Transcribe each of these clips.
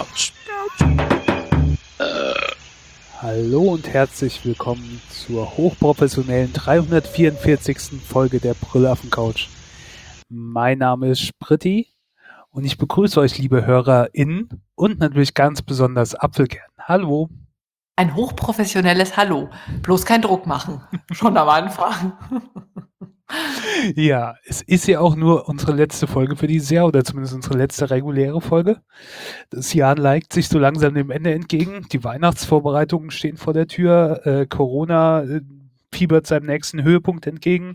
Couch. Hallo und herzlich willkommen zur hochprofessionellen 344. Folge der Brüllaffen Couch. Mein Name ist Spritti und ich begrüße euch, liebe HörerInnen, und natürlich ganz besonders Apfelkern. Hallo. Ein hochprofessionelles Hallo. Bloß kein Druck machen. Schon am Anfang. Ja, es ist ja auch nur unsere letzte Folge für dieses Jahr oder zumindest unsere letzte reguläre Folge. Das Jahr neigt sich so langsam dem Ende entgegen. Die Weihnachtsvorbereitungen stehen vor der Tür. Corona fiebert seinem nächsten Höhepunkt entgegen.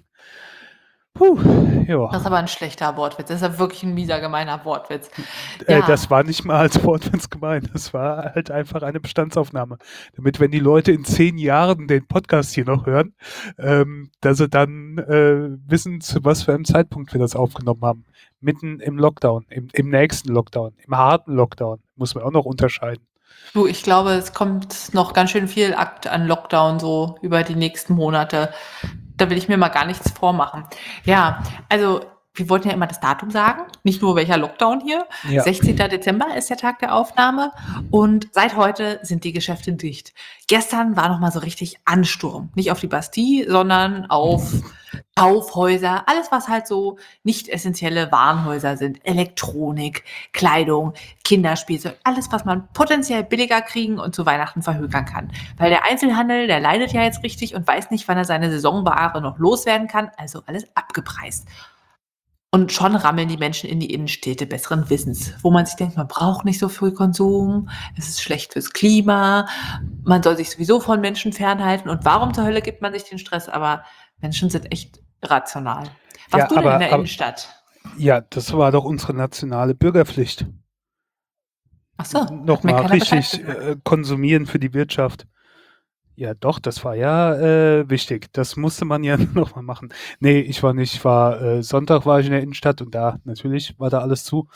Ja. Das ist aber ein schlechter Wortwitz. Das ist ja wirklich ein mieser, gemeiner Wortwitz. Das war nicht mal als Wortwitz gemeint. Das war halt einfach eine Bestandsaufnahme. Damit, wenn die Leute in 10 Jahren den Podcast hier noch hören, dass sie dann wissen, zu was für einem Zeitpunkt wir das aufgenommen haben. Mitten im Lockdown, im nächsten Lockdown, im harten Lockdown. Muss man auch noch unterscheiden. Du, ich glaube, es kommt noch ganz schön viel Akt an Lockdown so über die nächsten Monate. Da will ich mir mal gar nichts vormachen. Ja, also wir wollten ja immer das Datum sagen, nicht nur welcher Lockdown hier. Ja. 16. Dezember ist der Tag der Aufnahme und seit heute sind die Geschäfte dicht. Gestern war nochmal so richtig Ansturm. Nicht auf die Bastille, sondern auf Kaufhäuser, alles was halt so nicht essentielle Warenhäuser sind. Elektronik, Kleidung, Kinderspielzeug, alles was man potenziell billiger kriegen und zu Weihnachten verhökern kann. Weil der Einzelhandel, der leidet ja jetzt richtig und weiß nicht, wann er seine Saisonware noch loswerden kann, also alles abgepreist. Und schon rammeln die Menschen in die Innenstädte besseren Wissens, wo man sich denkt, man braucht nicht so viel Konsum, es ist schlecht fürs Klima, man soll sich sowieso von Menschen fernhalten und warum zur Hölle gibt man sich den Stress? Aber Menschen sind echt irrational. Warst du denn in der Innenstadt? Ja, das war doch unsere nationale Bürgerpflicht. Ach so, nochmal richtig konsumieren für die Wirtschaft. Ja, doch, das war ja wichtig. Das musste man ja nochmal machen. Nee, ich war nicht. Sonntag war ich in der Innenstadt und da, natürlich, war da alles zu.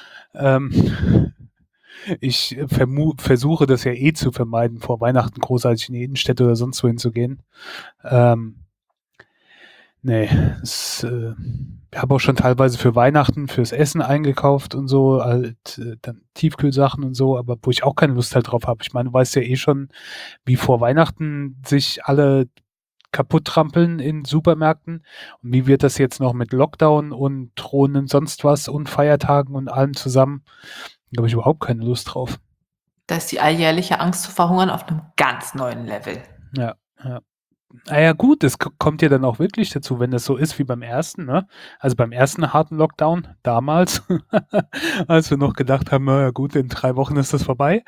Ich versuche das ja zu vermeiden, vor Weihnachten großartig in die Innenstädte oder sonst wohin zu gehen. Nee, ich habe auch schon teilweise für Weihnachten fürs Essen eingekauft und so, halt dann Tiefkühlsachen und so, aber wo ich auch keine Lust halt drauf habe. Ich meine, du weißt ja eh schon, wie vor Weihnachten sich alle kaputt trampeln in Supermärkten und wie wird das jetzt noch mit Lockdown und drohenden sonst was und Feiertagen und allem zusammen? Da habe ich überhaupt keine Lust drauf. Da ist die alljährliche Angst zu verhungern auf einem ganz neuen Level. Ja, ja. Naja gut, es kommt ja dann auch wirklich dazu, wenn das so ist wie beim ersten, ne? Also beim ersten harten Lockdown damals, als wir noch gedacht haben, ja gut, in 3 Wochen ist das vorbei.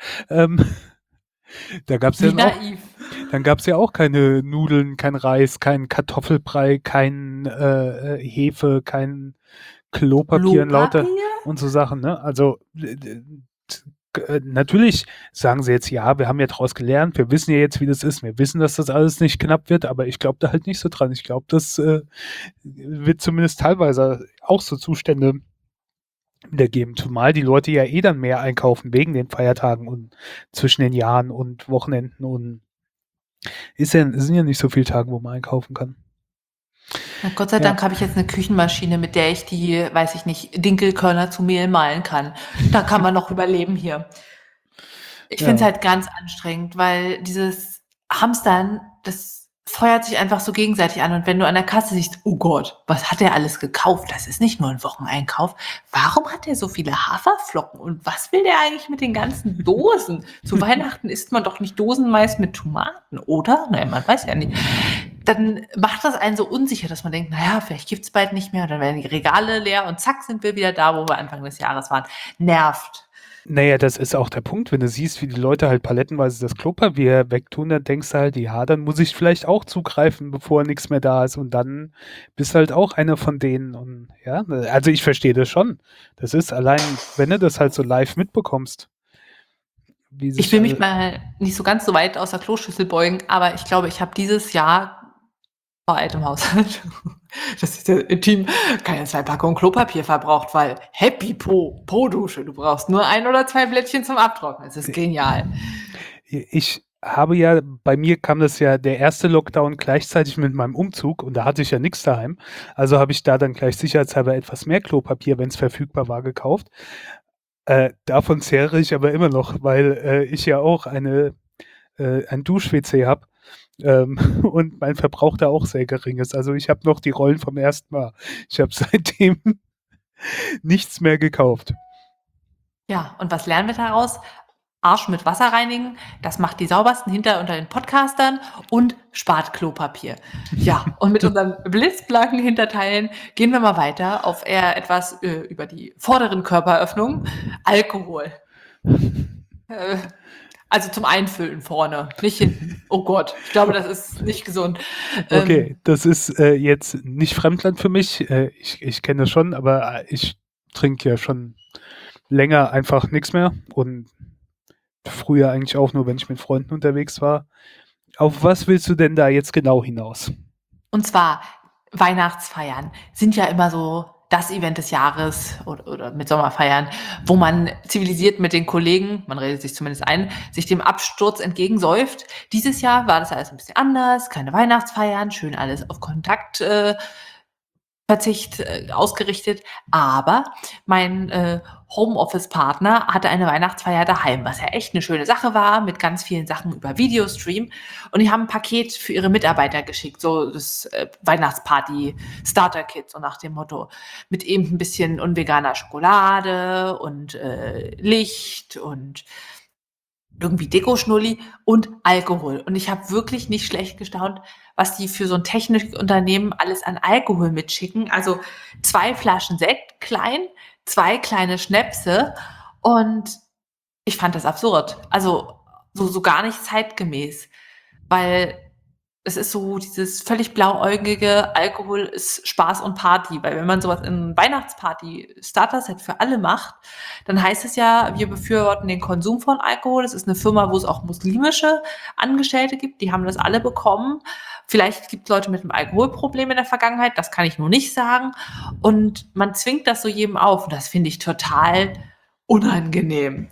Da gab's ja dann gab's ja auch keine Nudeln, kein Reis, kein Kartoffelbrei, kein Hefe, kein Klopapier lauter und so Sachen, ne? Also natürlich sagen sie jetzt, ja, wir haben ja daraus gelernt, wir wissen ja jetzt, wie das ist, wir wissen, dass das alles nicht knapp wird, aber ich glaube da halt nicht so dran. Ich glaube, das wird zumindest teilweise auch so Zustände wieder geben, zumal die Leute ja eh dann mehr einkaufen wegen den Feiertagen und zwischen den Jahren und Wochenenden und sind ja nicht so viele Tage, wo man einkaufen kann. Na, Gott sei Dank habe ich jetzt eine Küchenmaschine, mit der ich die, weiß ich nicht, Dinkelkörner zu Mehl mahlen kann. Da kann man noch überleben hier. Ich finde es halt ganz anstrengend, weil dieses Hamstern, das feuert sich einfach so gegenseitig an. Und wenn du an der Kasse siehst, oh Gott, was hat der alles gekauft? Das ist nicht nur ein Wocheneinkauf. Warum hat der so viele Haferflocken? Und was will der eigentlich mit den ganzen Dosen? Zu Weihnachten isst man doch nicht Dosenmais mit Tomaten, oder? Nein, man weiß ja nicht. Dann macht das einen so unsicher, dass man denkt, naja, vielleicht gibt's bald nicht mehr. Dann werden die Regale leer und zack, sind wir wieder da, wo wir Anfang des Jahres waren. Nervt. Naja, das ist auch der Punkt, wenn du siehst, wie die Leute halt palettenweise das Klopapier wegtun, dann denkst du halt, ja, dann muss ich vielleicht auch zugreifen, bevor nichts mehr da ist und dann bist du halt auch einer von denen und ja, also ich verstehe das schon. Das ist allein, wenn du das halt so live mitbekommst. Ich will mich mal nicht so ganz so weit aus der Kloschüssel beugen, aber ich glaube, ich habe dieses Jahr vor altem Haushalt, das ist ja intim, keine 2 Packungen Klopapier verbraucht, weil Happy Po-Dusche, du brauchst nur 1 oder 2 Blättchen zum Abtrocknen. Das ist genial. Ich habe ja, bei mir kam das ja der erste Lockdown gleichzeitig mit meinem Umzug und da hatte ich ja nichts daheim. Also habe ich da dann gleich sicherheitshalber etwas mehr Klopapier, wenn es verfügbar war, gekauft. Davon zehre ich aber immer noch, weil ich ja auch ein Dusch-WC habe und mein Verbrauch da auch sehr gering ist. Also ich habe noch die Rollen vom ersten Mal. Ich habe seitdem nichts mehr gekauft. Ja, und was lernen wir daraus? Arsch mit Wasser reinigen, das macht die saubersten hinter unter den Podcastern und spart Klopapier. Ja, und mit unseren blitzblanken Hinterteilen gehen wir mal weiter auf eher etwas über die vorderen Körperöffnungen. Alkohol. Also zum Einfüllen vorne, nicht hinten. Oh Gott, ich glaube, das ist nicht gesund. Okay, das ist jetzt nicht Fremdland für mich. Ich kenne das schon, aber ich trinke ja schon länger einfach nichts mehr und früher eigentlich auch nur, wenn ich mit Freunden unterwegs war. Auf was willst du denn da jetzt genau hinaus? Und zwar Weihnachtsfeiern sind ja immer so das Event des Jahres oder mit Sommerfeiern, wo man zivilisiert mit den Kollegen, man redet sich zumindest ein, sich dem Absturz entgegensäuft. Dieses Jahr war das alles ein bisschen anders, keine Weihnachtsfeiern, schön alles auf Kontakt Verzicht ausgerichtet, aber mein Homeoffice-Partner hatte eine Weihnachtsfeier daheim, was ja echt eine schöne Sache war, mit ganz vielen Sachen über Videostream. Und die haben ein Paket für ihre Mitarbeiter geschickt, so das Weihnachtsparty-Starter-Kit, so nach dem Motto, mit eben ein bisschen unveganer Schokolade und Licht und irgendwie Dekoschnulli und Alkohol. Und ich habe wirklich nicht schlecht gestaunt, was die für so ein Technikunternehmen alles an Alkohol mitschicken. Also 2 Flaschen Sekt klein, 2 kleine Schnäpse und ich fand das absurd. Also, so gar nicht zeitgemäß, weil es ist so dieses völlig blauäugige Alkohol ist Spaß und Party, weil wenn man so was in Weihnachtsparty-Starter-Set für alle macht, dann heißt es ja, wir befürworten den Konsum von Alkohol. Es ist 'ne Firma, wo es auch muslimische Angestellte gibt, die haben das alle bekommen. Vielleicht gibt's Leute mit 'nem Alkoholproblem in der Vergangenheit, das kann ich nur nicht sagen. Und man zwingt das so jedem auf und das finde ich total unangenehm.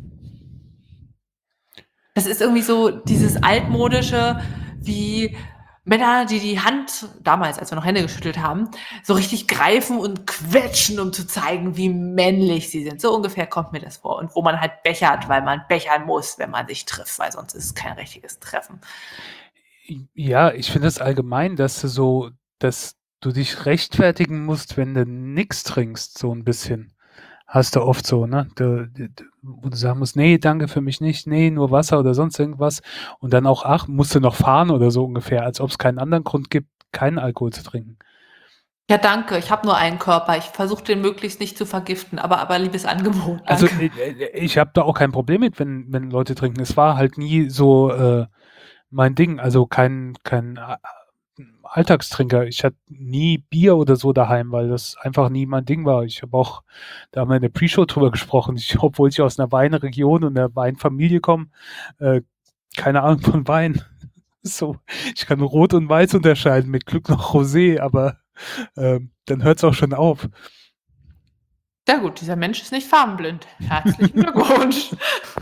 Das ist irgendwie so dieses altmodische, wie Männer, die die Hand damals, als wir noch Hände geschüttelt haben, so richtig greifen und quetschen, um zu zeigen, wie männlich sie sind. So ungefähr kommt mir das vor. Und wo man halt bechert, weil man bechern muss, wenn man sich trifft, weil sonst ist es kein richtiges Treffen. Ja, ich finde es allgemein, dass du dich rechtfertigen musst, wenn du nix trinkst, so ein bisschen. Hast du oft so, ne? Wo du sagen musst, nee, danke für mich nicht, nee, nur Wasser oder sonst irgendwas. Und dann auch, ach, musst du noch fahren oder so ungefähr, als ob es keinen anderen Grund gibt, keinen Alkohol zu trinken. Ja, danke, ich habe nur einen Körper. Ich versuche den möglichst nicht zu vergiften, aber liebes Angebot, Also danke. ich habe da auch kein Problem mit, wenn Leute trinken. Es war halt nie so mein Ding. Also kein Alltagstrinker. Ich hatte nie Bier oder so daheim, weil das einfach nie mein Ding war. Ich habe auch, da haben wir in der Pre-Show drüber gesprochen, obwohl ich aus einer Weinregion und einer Weinfamilie komme, äh, keine Ahnung von Wein. So, ich kann Rot und Weiß unterscheiden, mit Glück noch Rosé, aber dann hört es auch schon auf. Ja gut, dieser Mensch ist nicht farbenblind. Herzlichen Glückwunsch.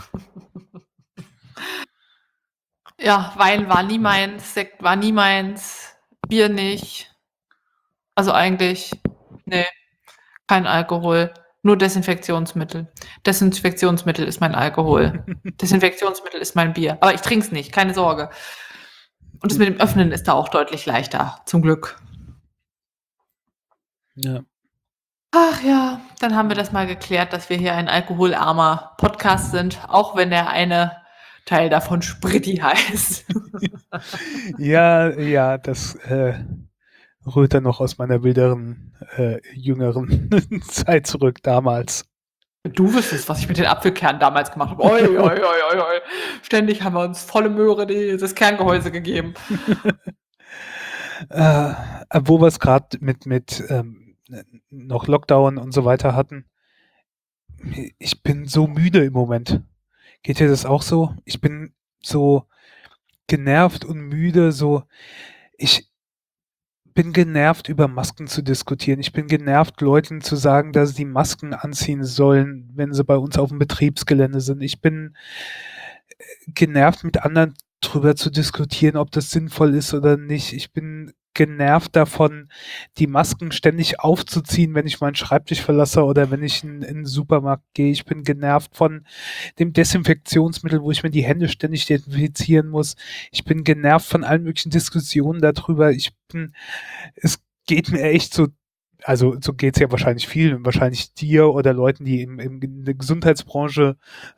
Ja, Wein war nie meins, Sekt war nie meins, Bier nicht. Also eigentlich, ne, kein Alkohol, nur Desinfektionsmittel. Desinfektionsmittel ist mein Alkohol. Desinfektionsmittel ist mein Bier. Aber ich trinke es nicht, keine Sorge. Und das mit dem Öffnen ist da auch deutlich leichter, zum Glück. Ja. Ach ja, dann haben wir das mal geklärt, dass wir hier ein alkoholarmer Podcast sind, auch wenn der eine Teil davon Spritti heißt. Ja, ja, das rührt dann noch aus meiner wilderen, jüngeren Zeit zurück damals. Du wüsstest, was ich mit den Apfelkernen damals gemacht habe. Oi, oi, oi, oi, oi. Ständig haben wir uns volle Möhre dieses Kerngehäuse gegeben. Äh, wo wir es gerade mit noch Lockdown und so weiter hatten. Ich bin so müde im Moment. Geht dir das auch so? Ich bin so genervt und müde, so ich bin genervt, über Masken zu diskutieren. Ich bin genervt, Leuten zu sagen, dass sie Masken anziehen sollen, wenn sie bei uns auf dem Betriebsgelände sind. Ich bin genervt, mit anderen drüber zu diskutieren, ob das sinnvoll ist oder nicht. Ich bin genervt davon, die Masken ständig aufzuziehen, wenn ich meinen Schreibtisch verlasse oder wenn ich in den Supermarkt gehe. Ich bin genervt von dem Desinfektionsmittel, wo ich mir die Hände ständig desinfizieren muss. Ich bin genervt von allen möglichen Diskussionen darüber. Es geht mir echt so, also so geht es ja wahrscheinlich vielen, wahrscheinlich dir oder Leuten, die in der Gesundheitsbranche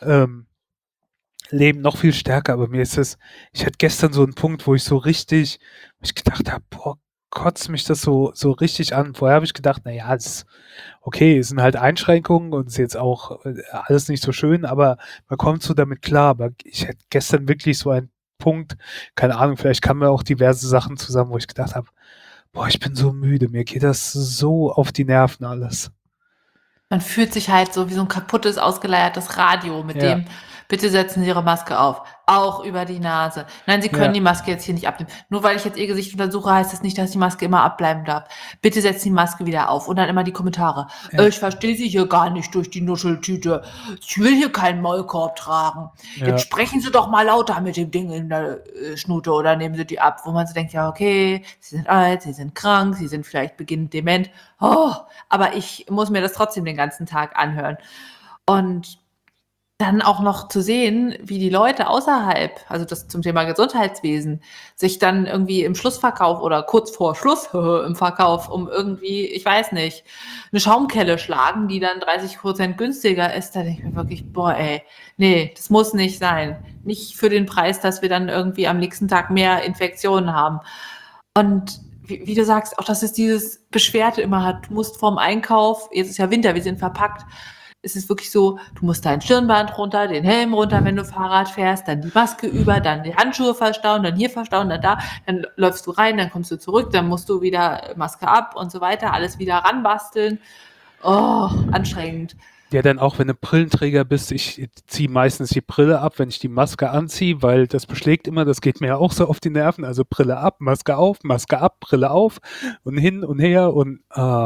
leben, noch viel stärker. Aber ich hatte gestern so einen Punkt, wo wo ich gedacht habe, boah, kotzt mich das so richtig an. Vorher habe ich gedacht, naja, okay, es sind halt Einschränkungen und ist jetzt auch alles nicht so schön, aber man kommt so damit klar. Aber ich hatte gestern wirklich so einen Punkt, keine Ahnung, vielleicht kamen mir auch diverse Sachen zusammen, wo ich gedacht habe, boah, ich bin so müde, mir geht das so auf die Nerven alles. Man fühlt sich halt so wie so ein kaputtes, ausgeleiertes Radio, mit Ja, dem: „Bitte setzen Sie Ihre Maske auf, auch über die Nase. Nein, Sie können ja, die Maske jetzt hier nicht abnehmen. Nur weil ich jetzt Ihr Gesicht untersuche, heißt das nicht, dass die Maske immer abbleiben darf. Bitte setzen Sie die Maske wieder auf.“ Und dann immer die Kommentare: ja, Ich verstehe Sie hier gar nicht durch die Nuscheltüte. Ich will hier keinen Maulkorb tragen. Jetzt ja. sprechen Sie doch mal lauter mit dem Ding in der, Schnute oder nehmen Sie die ab.“ Wo man so denkt: „Ja, okay, Sie sind alt, Sie sind krank, Sie sind vielleicht beginnend dement. Oh, aber ich muss mir das trotzdem den ganzen Tag anhören.“ Und dann auch noch zu sehen, wie die Leute außerhalb, also das zum Thema Gesundheitswesen, sich dann irgendwie im Schlussverkauf oder kurz vor Schluss im Verkauf um irgendwie, ich weiß nicht, 'ne Schaumkelle schlagen, die dann 30% günstiger ist. Da denke ich mir wirklich: „Boah, ey, ne, das muss nicht sein. Nicht für den Preis, dass wir dann irgendwie am nächsten Tag mehr Infektionen haben.“ Und wie du sagst, auch dass es dieses Beschwerte immer hat. Du musst vorm Einkauf, jetzt ist ja Winter, wir sind verpackt. Es ist wirklich so, du musst dein Stirnband runter, den Helm runter, wenn du Fahrrad fährst, dann die Maske über, dann die Handschuhe verstauen, dann hier verstauen, dann da, dann läufst du rein, dann kommst du zurück, dann musst du wieder Maske ab und so weiter, alles wieder ranbasteln. Oh, anstrengend. Ja, dann auch, wenn du Brillenträger bist, ich ziehe meistens die Brille ab, wenn ich die Maske anziehe, weil das beschlägt immer, das geht mir ja auch so auf die Nerven. Also Brille ab, Maske auf, Maske ab, Brille auf und hin und her und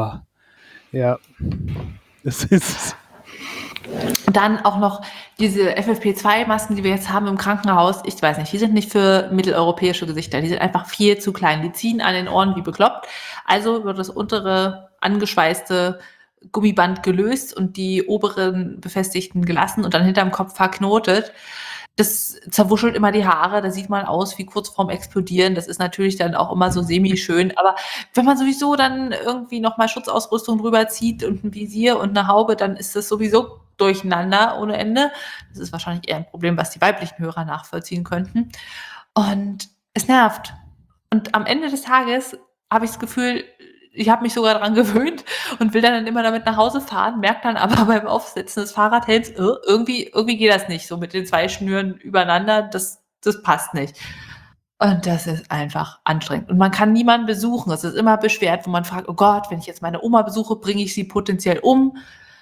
ja, das ist Und dann auch noch diese FFP2-Masken, die wir jetzt haben im Krankenhaus. Ich weiß nicht, die sind nicht für mitteleuropäische Gesichter. Die sind einfach viel zu klein. Die ziehen an den Ohren wie bekloppt. Also wird das untere angeschweißte Gummiband gelöst und die oberen befestigten gelassen und dann hinterm Kopf verknotet. Das zerwuschelt immer die Haare, da sieht man aus wie kurz vorm Explodieren. Das ist natürlich dann auch immer so semi-schön. Aber wenn man sowieso dann irgendwie noch mal Schutzausrüstung drüber zieht und 'n Visier und 'ne Haube, dann ist das sowieso durcheinander ohne Ende. Das ist wahrscheinlich eher 'n Problem, was die weiblichen Hörer nachvollziehen könnten. Und es nervt. Und am Ende des Tages habe ich das Gefühl, ich habe mich sogar dran gewöhnt und will dann immer damit nach Hause fahren, merke dann aber beim Aufsetzen des Fahrradhelms, irgendwie geht das nicht so mit den 2 Schnüren übereinander, das passt nicht. Und das ist einfach anstrengend. Und man kann niemanden besuchen. Es ist immer beschwert, wo man fragt: „Oh Gott, wenn ich jetzt meine Oma besuche, bringe ich sie potenziell um?“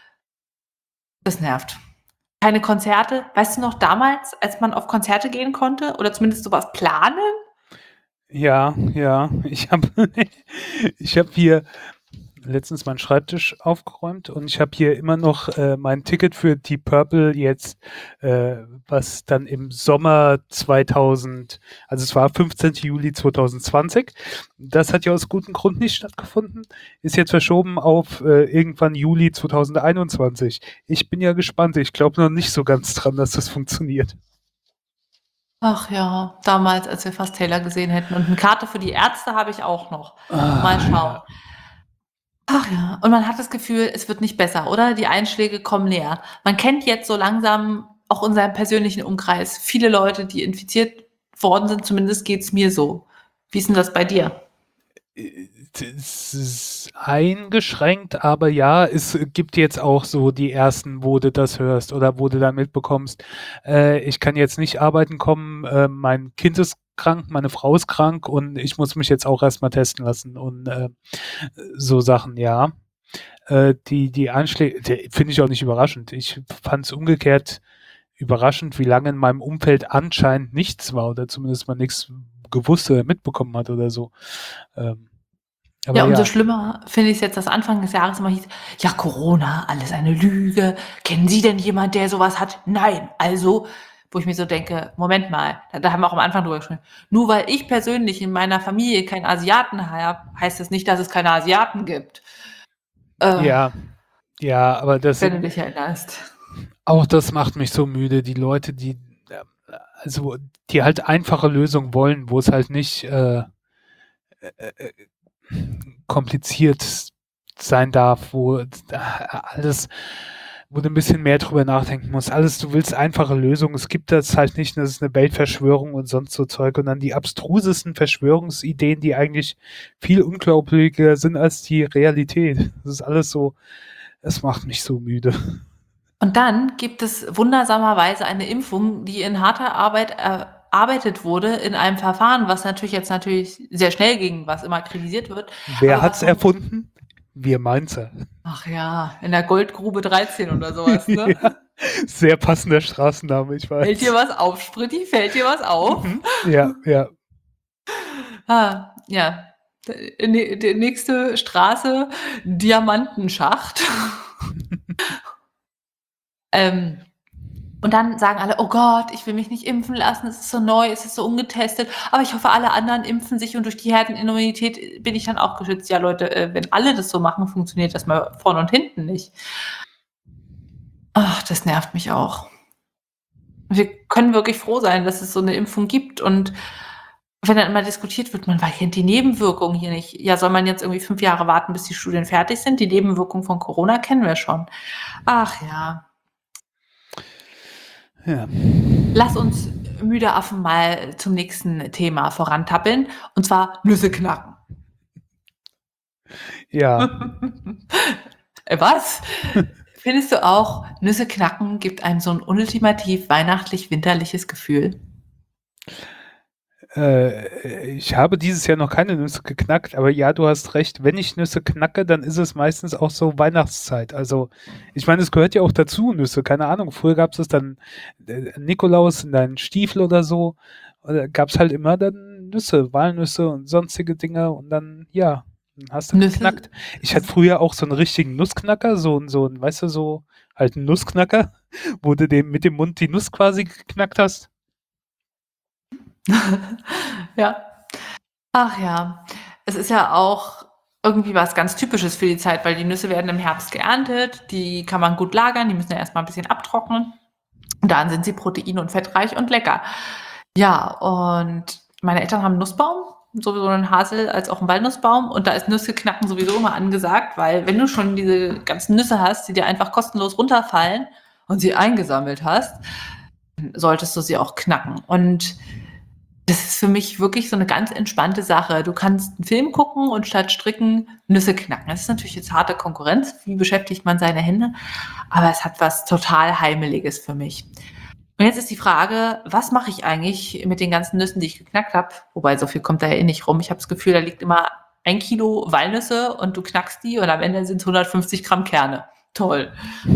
Das nervt. Keine Konzerte. Weißt du noch damals, als man auf Konzerte gehen konnte oder zumindest so was planen? ja, ja, ich habe hier letztens meinen Schreibtisch aufgeräumt und ich habe hier immer noch mein Ticket für Deep Purple jetzt, was dann im Sommer 2000, also es war 15. Juli 2020. Das hat ja aus gutem Grund nicht stattgefunden. Ist jetzt verschoben auf irgendwann Juli 2021. Ich bin ja gespannt. Ich glaube noch nicht so ganz dran, dass das funktioniert. Ach ja, damals, als wir fast Taylor gesehen hätten und 'ne Karte für die Ärzte habe ich auch noch. Mal schauen. Ja. Ach ja, und man hat das Gefühl, es wird nicht besser, oder? Die Einschläge kommen näher. Man kennt jetzt so langsam auch in seinem persönlichen Umkreis viele Leute, die infiziert worden sind, zumindest geht's mir so. Wie ist 'n das bei dir? Es ist eingeschränkt, aber ja, es gibt jetzt auch so die ersten, wo du das hörst oder wo du dann mitbekommst, ich kann jetzt nicht arbeiten kommen, mein Kind ist krank, meine Frau ist krank und ich muss mich jetzt auch erstmal testen lassen und so Sachen, ja. Die Anschläge, finde ich auch nicht überraschend. Ich fand es umgekehrt überraschend, wie lange in meinem Umfeld anscheinend nichts war oder zumindest man nichts gewusst oder mitbekommen hat oder so. Ähm, aber Ja, umso ja. schlimmer finde ich's jetzt, dass Anfang des Jahres immer hieß: „Ja, Corona, alles eine Lüge. Kennen Sie denn jemand, der so was hat?“ Nein, also wo ich mir so denke, Moment mal, da haben wir auch am Anfang drüber gesprochen. Nur weil ich persönlich in meiner Familie keinen Asiaten habe, heißt das nicht, dass es keine Asiaten gibt. Ja, ja, aber Wenn du dich erinnerst. auch das macht mich so müde. Die Leute, also, die halt einfache Lösungen wollen, wo es halt nicht kompliziert sein darf, wo du ein bisschen mehr drüber nachdenken musst. Alles, du willst einfache Lösungen. Es gibt das halt nicht, das ist eine Weltverschwörung und sonst so Zeug. Und dann die abstrusesten Verschwörungsideen, die eigentlich viel unglaublicher sind als die Realität. Das ist alles so, es macht mich so müde. Und dann gibt es wundersamerweise eine Impfung, die in harter Arbeit erarbeitet wurde in einem Verfahren, was natürlich sehr schnell ging, was immer kritisiert wird. Wer Aber hat's was erfunden? Wir Mainzer. ach ja, in der Goldgrube 13 oder sowas, ne? Ja, sehr passender Straßenname, ich Fällt dir weiß. was auf, Spritti? Fällt dir was auf? Ja, ja. Ja. Die nächste Straße, Diamantenschacht. Und dann sagen alle, oh Gott, ich will mich nicht impfen lassen, es ist so neu, es ist so ungetestet, aber ich hoffe, alle anderen impfen sich und durch die Herdenimmunität bin ich dann auch geschützt. Ja, Leute, wenn alle das so machen, funktioniert das mal vorne und hinten nicht. Ach, das nervt mich auch. Wir können wirklich froh sein, dass es so eine Impfung gibt und wenn dann immer diskutiert wird, man kennt die Nebenwirkungen hier nicht. Ja, soll man jetzt irgendwie 5 Jahre warten, bis die Studien fertig sind? Die Nebenwirkungen von Corona kennen wir schon. Ach ja. Ja. Lass uns müde Affen mal zum nächsten Thema vorantappeln, und zwar Nüsse knacken. Ja. Was? Findest du auch, Nüsse knacken gibt einem so ein ultimativ weihnachtlich-winterliches Gefühl? Ich habe dieses Jahr noch keine Nüsse geknackt, aber ja, du hast recht. Wenn ich Nüsse knacke, dann ist es meistens auch so Weihnachtszeit. Also, ich meine, es gehört ja auch dazu, Nüsse. Keine Ahnung. Früher gab es dann Nikolaus in deinen Stiefel oder so. Oder gab es halt immer dann Nüsse, Walnüsse und sonstige Dinge und dann, ja, dann hast du Nüsse geknackt. Ich hatte früher auch so einen richtigen Nussknacker, so ein, weißt du, so halt einen Nussknacker, wo du mit dem Mund die Nuss quasi geknackt hast. Ja. Ach ja. Es ist ja auch irgendwie was ganz Typisches für die Zeit, weil die Nüsse werden im Herbst geerntet, die kann man gut lagern, die müssen ja erst mal 'n bisschen abtrocknen. Und dann sind sie protein- und fettreich und lecker. Ja, und meine Eltern haben 'n Nussbaum, sowohl 'n Hasel als auch 'n Walnussbaum und da ist Nüsse knacken sowieso immer angesagt, weil wenn du schon diese ganzen Nüsse hast, die dir einfach kostenlos runterfallen und sie eingesammelt hast, solltest du sie auch knacken. Und das ist für mich wirklich so 'ne ganz entspannte Sache. Du kannst 'n Film gucken und statt stricken Nüsse knacken. Das ist natürlich jetzt harte Konkurrenz. Wie beschäftigt man seine Hände? Aber es hat was total Heimeliges für mich. Und jetzt ist die Frage, was mache ich eigentlich mit den ganzen Nüssen, die ich geknackt habe? Wobei, so viel kommt da ja eh nicht rum. Ich habe das Gefühl, da liegt immer 1 Kilo Walnüsse und du knackst die und am Ende sind's 150 Gramm Kerne. Toll,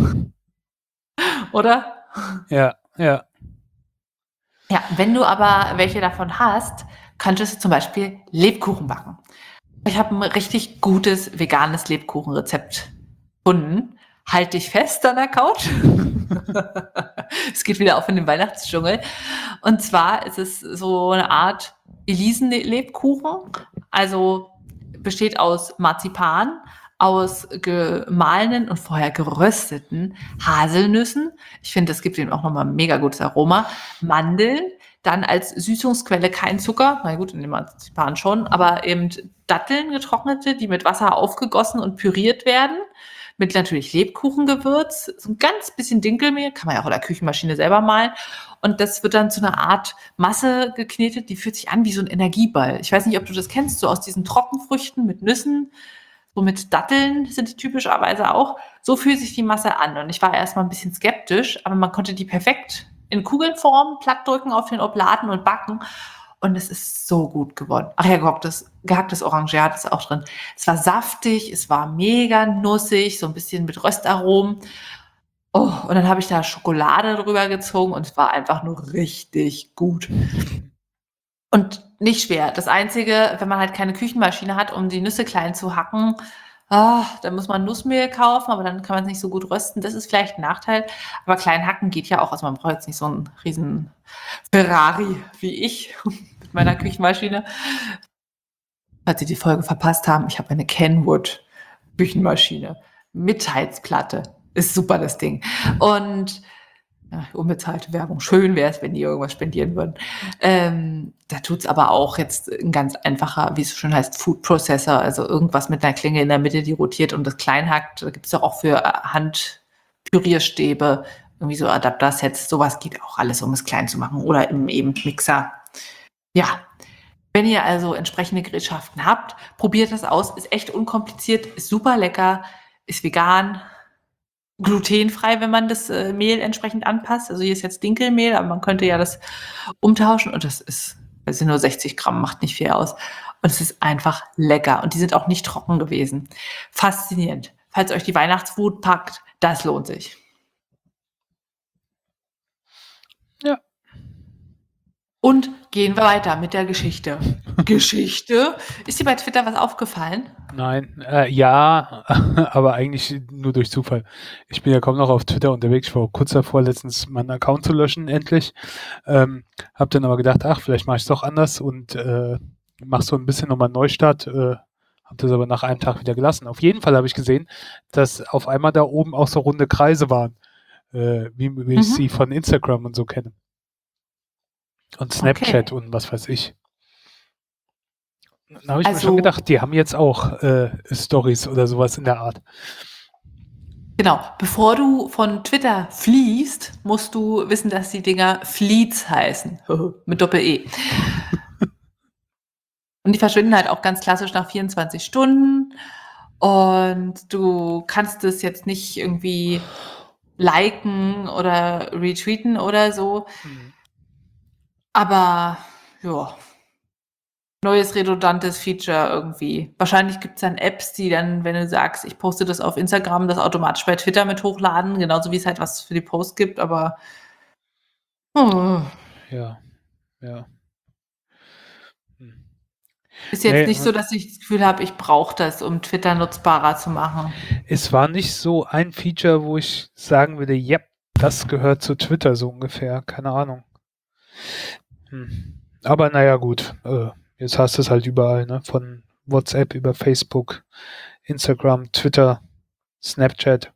oder? Ja, ja. Ja, wenn du aber welche davon hast, könntest du zum Beispiel Lebkuchen backen. Ich habe 'n richtig gutes veganes Lebkuchenrezept gefunden. Halt dich fest an der Couch. Es geht wieder auf in den Weihnachtsdschungel. Und zwar ist es so 'ne Art Elisen-Lebkuchen. Also, besteht aus Marzipan, aus gemahlenen und vorher gerösteten Haselnüssen. Ich finde, das gibt dem auch noch mal 'n mega gutes Aroma. Mandeln, dann als Süßungsquelle kein Zucker, na gut, in dem Marzipan schon, aber eben Datteln, getrocknete, die mit Wasser aufgegossen und püriert werden, mit natürlich Lebkuchengewürz, so 'n ganz bisschen Dinkelmehl, kann man ja auch in der Küchenmaschine selber mahlen. Und das wird dann zu 'ner Art Masse geknetet, die fühlt sich an wie so 'n Energieball. Ich weiß nicht, ob du das kennst, so aus diesen Trockenfrüchten mit Nüssen, so mit Datteln sind die typischerweise auch. So fühlt sich die Masse an. Und ich war erst mal 'n bisschen skeptisch, aber man konnte die perfekt in Kugeln formen, plattdrücken auf den Obladen und backen. Und es ist so gut geworden. Ach ja, gehacktes Orangeat ist auch drin. Es war saftig, es war mega nussig, so 'n bisschen mit Röstaromen. Oh, und dann habe ich da Schokolade drüber gezogen und es war einfach nur richtig gut. Und nicht schwer. Das Einzige, wenn man halt keine Küchenmaschine hat, um die Nüsse klein zu hacken, Da muss man Nussmehl kaufen, aber dann kann man es nicht so gut rösten. Das ist vielleicht ein Nachteil, aber klein hacken geht ja auch. Also, man braucht jetzt nicht so 'n riesen Ferrari wie ich mit meiner Küchenmaschine. Falls Sie die Folge verpasst haben, ich habe eine Kenwood Küchenmaschine mit Heizplatte. Ist super, das Ding. Und ja, unbezahlte Werbung. Schön wäre es, wenn die irgendwas spendieren würden. Da tut's aber auch jetzt 'n ganz einfacher, wie es so schön heißt, Food Processor, also irgendwas mit 'ner Klinge in der Mitte, die rotiert und das klein hackt. Da gibt's doch auch für, Handpürierstäbe irgendwie so Adaptersets. So was geht auch alles, um es klein zu machen oder im eben Mixer. Ja, wenn ihr also entsprechende Gerätschaften habt, probiert das aus. Ist echt unkompliziert, ist super lecker, ist vegan, glutenfrei, wenn man das, Mehl entsprechend anpasst. Also hier ist jetzt Dinkelmehl, aber man könnte ja das umtauschen und das sind nur 60 Gramm, macht nicht viel aus. Und es ist einfach lecker und die sind auch nicht trocken gewesen. Faszinierend. Falls euch die Weihnachtswut packt, das lohnt sich. Ja. Und gehen wir weiter mit der Geschichte. Geschichte? Ist dir bei Twitter was aufgefallen? Nein, ja, aber eigentlich nur durch Zufall. Ich bin ja kaum noch auf Twitter unterwegs. Ich war kurz davor, letztens meinen Account zu löschen, endlich. Hab dann aber gedacht, ach, vielleicht mache ich es doch anders und mach so ein bisschen nochmal einen Neustart. Hab das aber nach einem Tag wieder gelassen. Auf jeden Fall habe ich gesehen, dass auf einmal da oben auch so runde Kreise waren, wie ich sie Mhm. von Instagram und so kenne. Und Snapchat Okay. und was weiß ich. Da habe ich mir schon Also gedacht, die haben jetzt auch Stories oder sowas in der Art. genau, bevor du von Twitter fliehst, musst du wissen, dass die Dinger Fleets heißen, mit Doppel-E. Und die verschwinden halt auch ganz klassisch nach 24 Stunden und du kannst es jetzt nicht irgendwie liken oder retweeten oder so, Mhm. aber ja, neues redundantes Feature irgendwie. Wahrscheinlich gibt's dann Apps, die dann, wenn du sagst: „Ich poste das auf Instagram“, das automatisch bei Twitter mit hochladen, genauso wie es halt was für die Posts gibt, aber Ja, ja. Hm. ist jetzt Ne, nicht so, dass ich das Gefühl habe, ich brauche das, um Twitter nutzbarer zu machen. es war nicht so ein Feature, wo ich sagen würde, ja, das gehört zu Twitter so ungefähr. Keine Ahnung. Aber naja, gut. Jetzt hast du es halt überall, ne? Von WhatsApp über Facebook, Instagram, Twitter, Snapchat.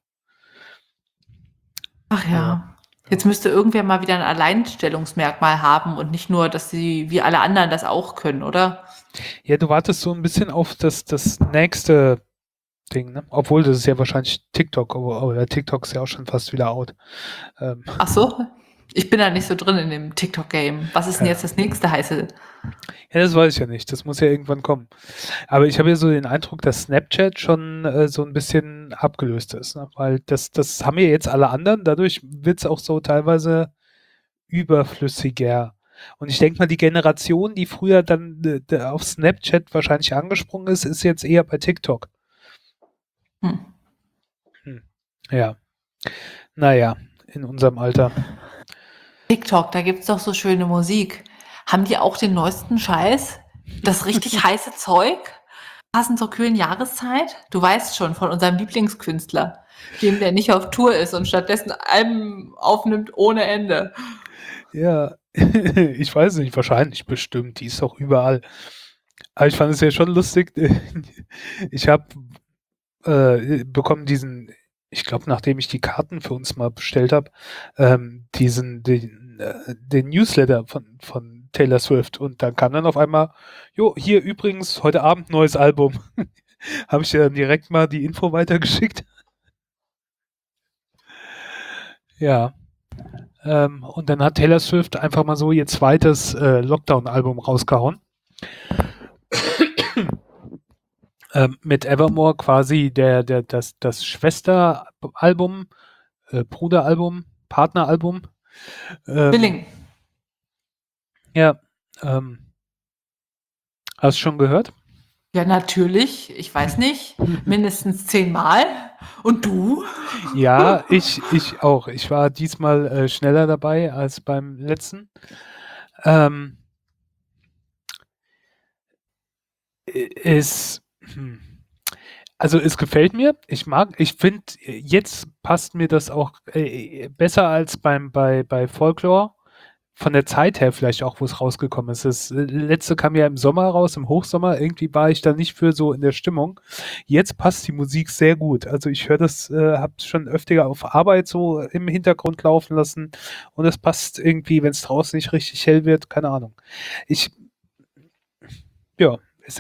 Ach Ja, ja. ja. Jetzt müsste irgendwer mal wieder 'n Alleinstellungsmerkmal haben und nicht nur, dass sie wie alle anderen das auch können, oder? Ja, du wartest so ein bisschen auf das nächste Ding, ne? Obwohl, das ist ja wahrscheinlich TikTok, aber TikTok ist ja auch schon fast wieder out. Ähm, Ach so? Ich bin da nicht so drin in dem TikTok-Game. Was ist 'n ja. jetzt das nächste heiße? Ja, das weiß ich ja nicht. Das muss ja irgendwann kommen. Aber ich habe ja so den Eindruck, dass Snapchat schon so ein bisschen abgelöst ist, ne? Weil das haben ja jetzt alle anderen. Dadurch wird es auch so teilweise überflüssiger. Und ich denke mal, die Generation, die früher dann auf Snapchat wahrscheinlich angesprungen ist, ist jetzt eher bei TikTok. Hm. Hm. Ja, naja, in unserem Alter. TikTok, da gibt's doch so schöne Musik. Haben die auch den neuesten Scheiß? Das richtig heiße Zeug? Passend zur kühlen Jahreszeit? Du weißt schon, von unserem Lieblingskünstler, dem, der nicht auf Tour ist und stattdessen Alben aufnimmt ohne Ende. Ja, ich weiß nicht, wahrscheinlich bestimmt, die ist doch überall. Aber ich fand es ja schon lustig. Ich habe bekommen ich glaube, nachdem ich die Karten für uns mal bestellt habe, den Newsletter von Taylor Swift. Und dann kam dann auf einmal, jo, hier übrigens heute Abend neues Album. Habe ich dir dann direkt mal die Info weitergeschickt. Ja. Und dann hat Taylor Swift einfach mal so ihr zweites Lockdown-Album rausgehauen. Mit Evermore quasi das Schwesteralbum, Bruderalbum, Partneralbum. Ähm, Billing. ja, ähm, hast du schon gehört? Ja, natürlich. Ich weiß nicht, mindestens 10 Mal. Und du? Ja, ich auch. Ich war diesmal schneller dabei als beim letzten. Ähm, ist, hm. Also es gefällt mir. Ich finde, jetzt passt mir das auch besser als bei Folklore. Von der Zeit her vielleicht auch, wo es rausgekommen ist. Das letzte kam ja im Sommer raus, im Hochsommer. Irgendwie war ich da nicht für so in der Stimmung. Jetzt passt die Musik sehr gut. Also ich höre das, habe schon öfter auf Arbeit so im Hintergrund laufen lassen und es passt irgendwie, wenn es draußen nicht richtig hell wird, keine Ahnung. Ich, ja,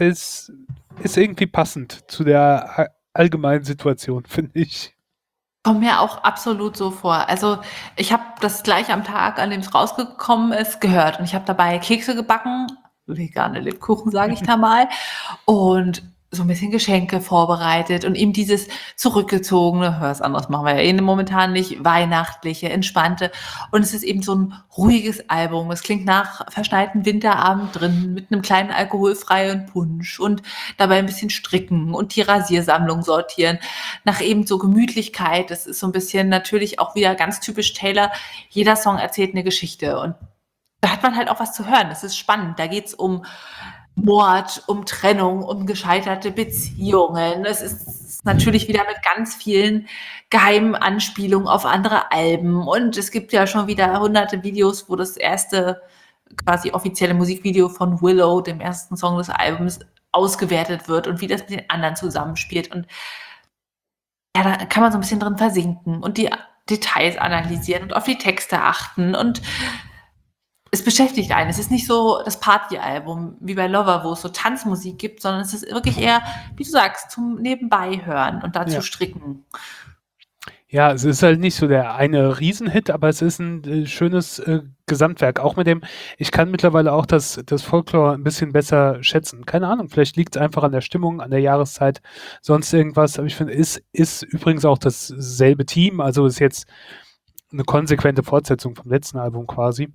ist irgendwie passend zu der allgemeinen Situation, finde ich. Kommt mir auch absolut so vor. Also, ich habe das gleich am Tag, an dem es rausgekommen ist, gehört und ich habe dabei Kekse gebacken, vegane Lebkuchen, sage ich da mal, und so 'n bisschen Geschenke vorbereitet und eben dieses zurückgezogene, was anderes machen wir ja eh momentan nicht, weihnachtliche, entspannte. Und es ist eben so 'n ruhiges Album. Es klingt nach verschneiten Winterabend drin mit 'nem kleinen alkoholfreien Punsch und dabei 'n bisschen stricken und die Rasiersammlung sortieren. Nach eben so Gemütlichkeit. Das ist so 'n bisschen natürlich auch wieder ganz typisch Taylor. Jeder Song erzählt 'ne Geschichte und da hat man halt auch was zu hören. Das ist spannend. Da geht's um Mord, um Trennung, um gescheiterte Beziehungen. Es ist natürlich wieder mit ganz vielen geheimen Anspielungen auf andere Alben und es gibt ja schon wieder hunderte Videos, wo das erste quasi offizielle Musikvideo von Willow, dem ersten Song des Albums, ausgewertet wird und wie das mit den anderen zusammenspielt. Und ja, da kann man so 'n bisschen drin versinken und die Details analysieren und auf die Texte achten und es beschäftigt einen. Es ist nicht so das Partyalbum wie bei Lover, wo es so Tanzmusik gibt, sondern es ist wirklich eher, wie du sagst, zum Nebenbei hören und dazu Ja. stricken. Ja, es ist halt nicht so der eine Riesenhit, aber es ist ein schönes Gesamtwerk. Auch mit dem, ich kann mittlerweile auch das Folklore ein bisschen besser schätzen. Keine Ahnung, vielleicht liegt es einfach an der Stimmung, an der Jahreszeit, sonst irgendwas. Aber ich finde, ist übrigens auch dasselbe Team, also ist jetzt eine konsequente Fortsetzung vom letzten Album quasi.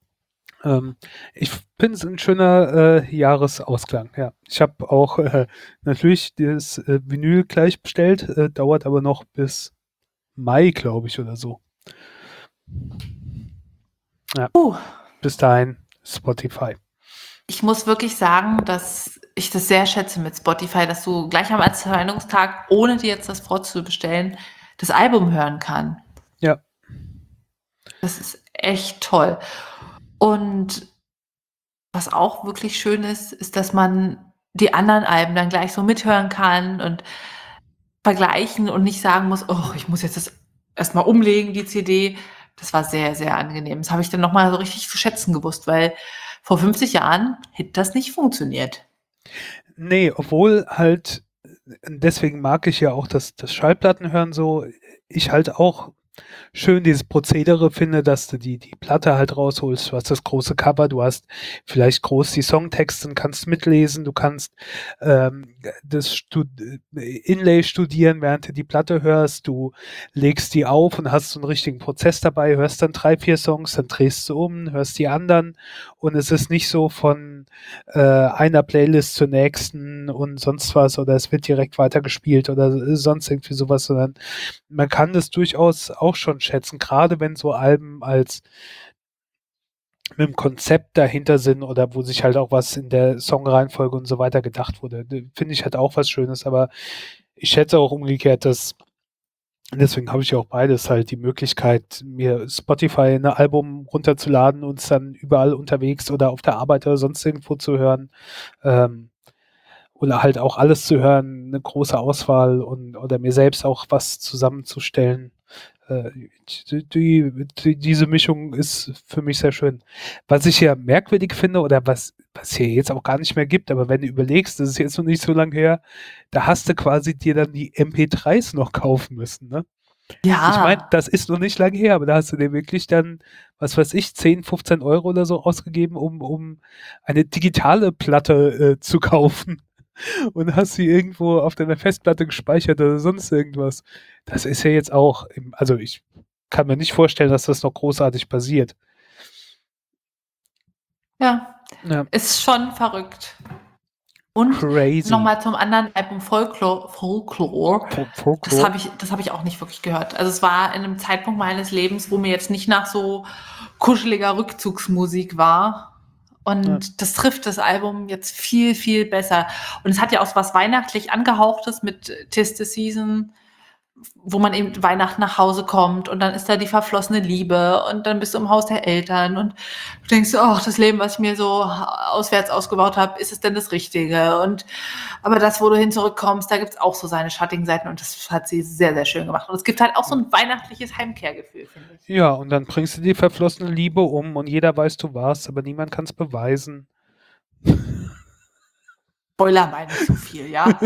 Ich finde es ein schöner Jahresausklang, ja. Ich habe auch natürlich das Vinyl gleich bestellt, dauert aber noch bis Mai, glaube ich, oder so. Ja, Uh, bis dahin Spotify. Ich muss wirklich sagen, dass ich das sehr schätze mit Spotify, dass du gleich am Erscheinungstag, ohne dir jetzt das vorzubestellen, das Album hören kann. Ja, Das ist echt toll. Und was auch wirklich schön ist, ist, dass man die anderen Alben dann gleich so mithören kann und vergleichen und nicht sagen muss: „Oh, ich muss jetzt das erst mal umlegen, die CD." Das war sehr, sehr angenehm. Das habe ich dann noch mal so richtig zu schätzen gewusst, weil vor 50 Jahren hätte das nicht funktioniert. nee, obwohl halt, deswegen mag ich ja auch das Schallplattenhören so. Ich halt auch schön dieses Prozedere finde, dass du die Platte halt rausholst. Du hast das große Cover, du hast vielleicht groß die Songtexte und kannst mitlesen, du kannst das Inlay studieren, während du die Platte hörst, du legst die auf und hast so einen richtigen Prozess dabei, hörst dann 3, 4 Songs, dann drehst du um, hörst die anderen und es ist nicht so von einer Playlist zur nächsten und sonst was oder es wird direkt weitergespielt oder sonst irgendwie sowas, sondern man kann das durchaus auch schon schätzen, gerade wenn so Alben als mit dem Konzept dahinter sind oder wo sich halt auch was in der Songreihenfolge und so weiter gedacht wurde. Finde ich halt auch was Schönes, aber ich schätze auch umgekehrt, dass deswegen habe ich ja auch beides halt die Möglichkeit, mir Spotify ein Album runterzuladen und es dann überall unterwegs oder auf der Arbeit oder sonst irgendwo zu hören. Ähm, oder halt auch alles zu hören, eine große Auswahl und oder mir selbst auch was zusammenzustellen. Äh, diese Mischung ist für mich sehr schön. Was ich ja merkwürdig finde oder was hier jetzt auch gar nicht mehr gibt, aber wenn du überlegst, das ist jetzt noch nicht so lange her, da hast du quasi dir dann die MP3s noch kaufen müssen, ne? Ich meine, Ja, das ist noch nicht lange her, aber da hast du dir wirklich dann, was weiß ich, 10, 15 Euro oder so ausgegeben, um eine digitale Platte zu kaufen und hast sie irgendwo auf deiner Festplatte gespeichert oder sonst irgendwas. Das ist ja jetzt auch, also ich kann mir nicht vorstellen, dass das noch großartig passiert. ja, Ja, ist schon verrückt. Und noch crazy. mal zum anderen Album Folklore. Folklore. Das habe ich auch nicht wirklich gehört. Also, es war in 'nem Zeitpunkt meines Lebens, wo mir jetzt nicht nach so kuscheliger Rückzugsmusik war. Ja. Und das trifft das Album jetzt viel, viel besser. Und es hat ja auch so was weihnachtlich Angehauchtes mit „'Tis the Season", wo man eben Weihnachten nach Hause kommt und dann ist da die verflossene Liebe und dann bist du im Haus der Eltern und du denkst: „Ach, das Leben, was ich mir so auswärts ausgebaut habe, ist es denn das Richtige?" Und aber das, wo du hin zurückkommst, da gibt's auch so seine schattigen Seiten und das hat sie sehr, sehr schön gemacht. Und es gibt halt auch so ein weihnachtliches Heimkehrgefühl, finde ich. Ja, und dann bringst du die verflossene Liebe um und jeder weiß, du warst, aber niemand kann es beweisen. Spoiler mal nicht so viel, ja?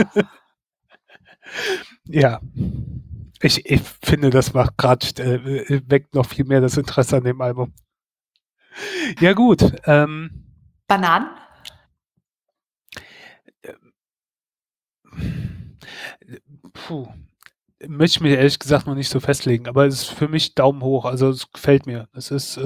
Ja. Ich finde, das macht gerade, weckt noch viel mehr das Interesse an dem Album. Ja, gut. Bananen? Puh. Möchte ich mich ehrlich gesagt noch nicht so festlegen, aber es ist für mich Daumen hoch. Also es gefällt mir. Es ist,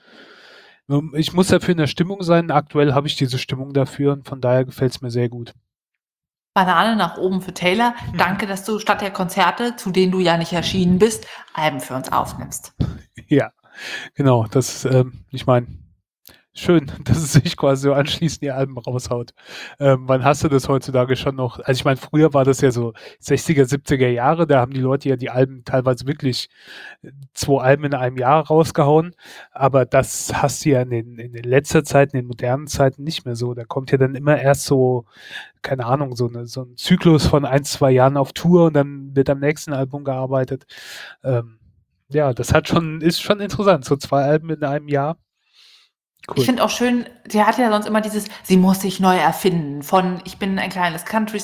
ich muss dafür in der Stimmung sein. Aktuell habe ich diese Stimmung dafür und von daher gefällt es mir sehr gut. Banane nach oben für Taylor. Danke, dass du statt der Konzerte, zu denen du ja nicht erschienen bist, Alben für uns aufnimmst. Ja, genau. Das, ich meine, schön, dass es sich quasi so anschließend die Alben raushaut. Wann hast du das heutzutage schon noch? Also ich meine, früher war das ja so 60er, 70er Jahre, da haben die Leute ja die Alben teilweise wirklich 2 Alben in einem Jahr rausgehauen, aber das hast du ja in den letzter Zeit, in den modernen Zeiten nicht mehr so. Da kommt ja dann immer erst so, keine Ahnung, so ein Zyklus von 1, 2 Jahren auf Tour und dann wird am nächsten Album gearbeitet. Ähm, ja, das ist schon interessant, so 2 Alben in einem Jahr. Ich Cool. finde auch schön, die hat ja sonst immer dieses, sie muss sich neu erfinden, von ich bin ein kleines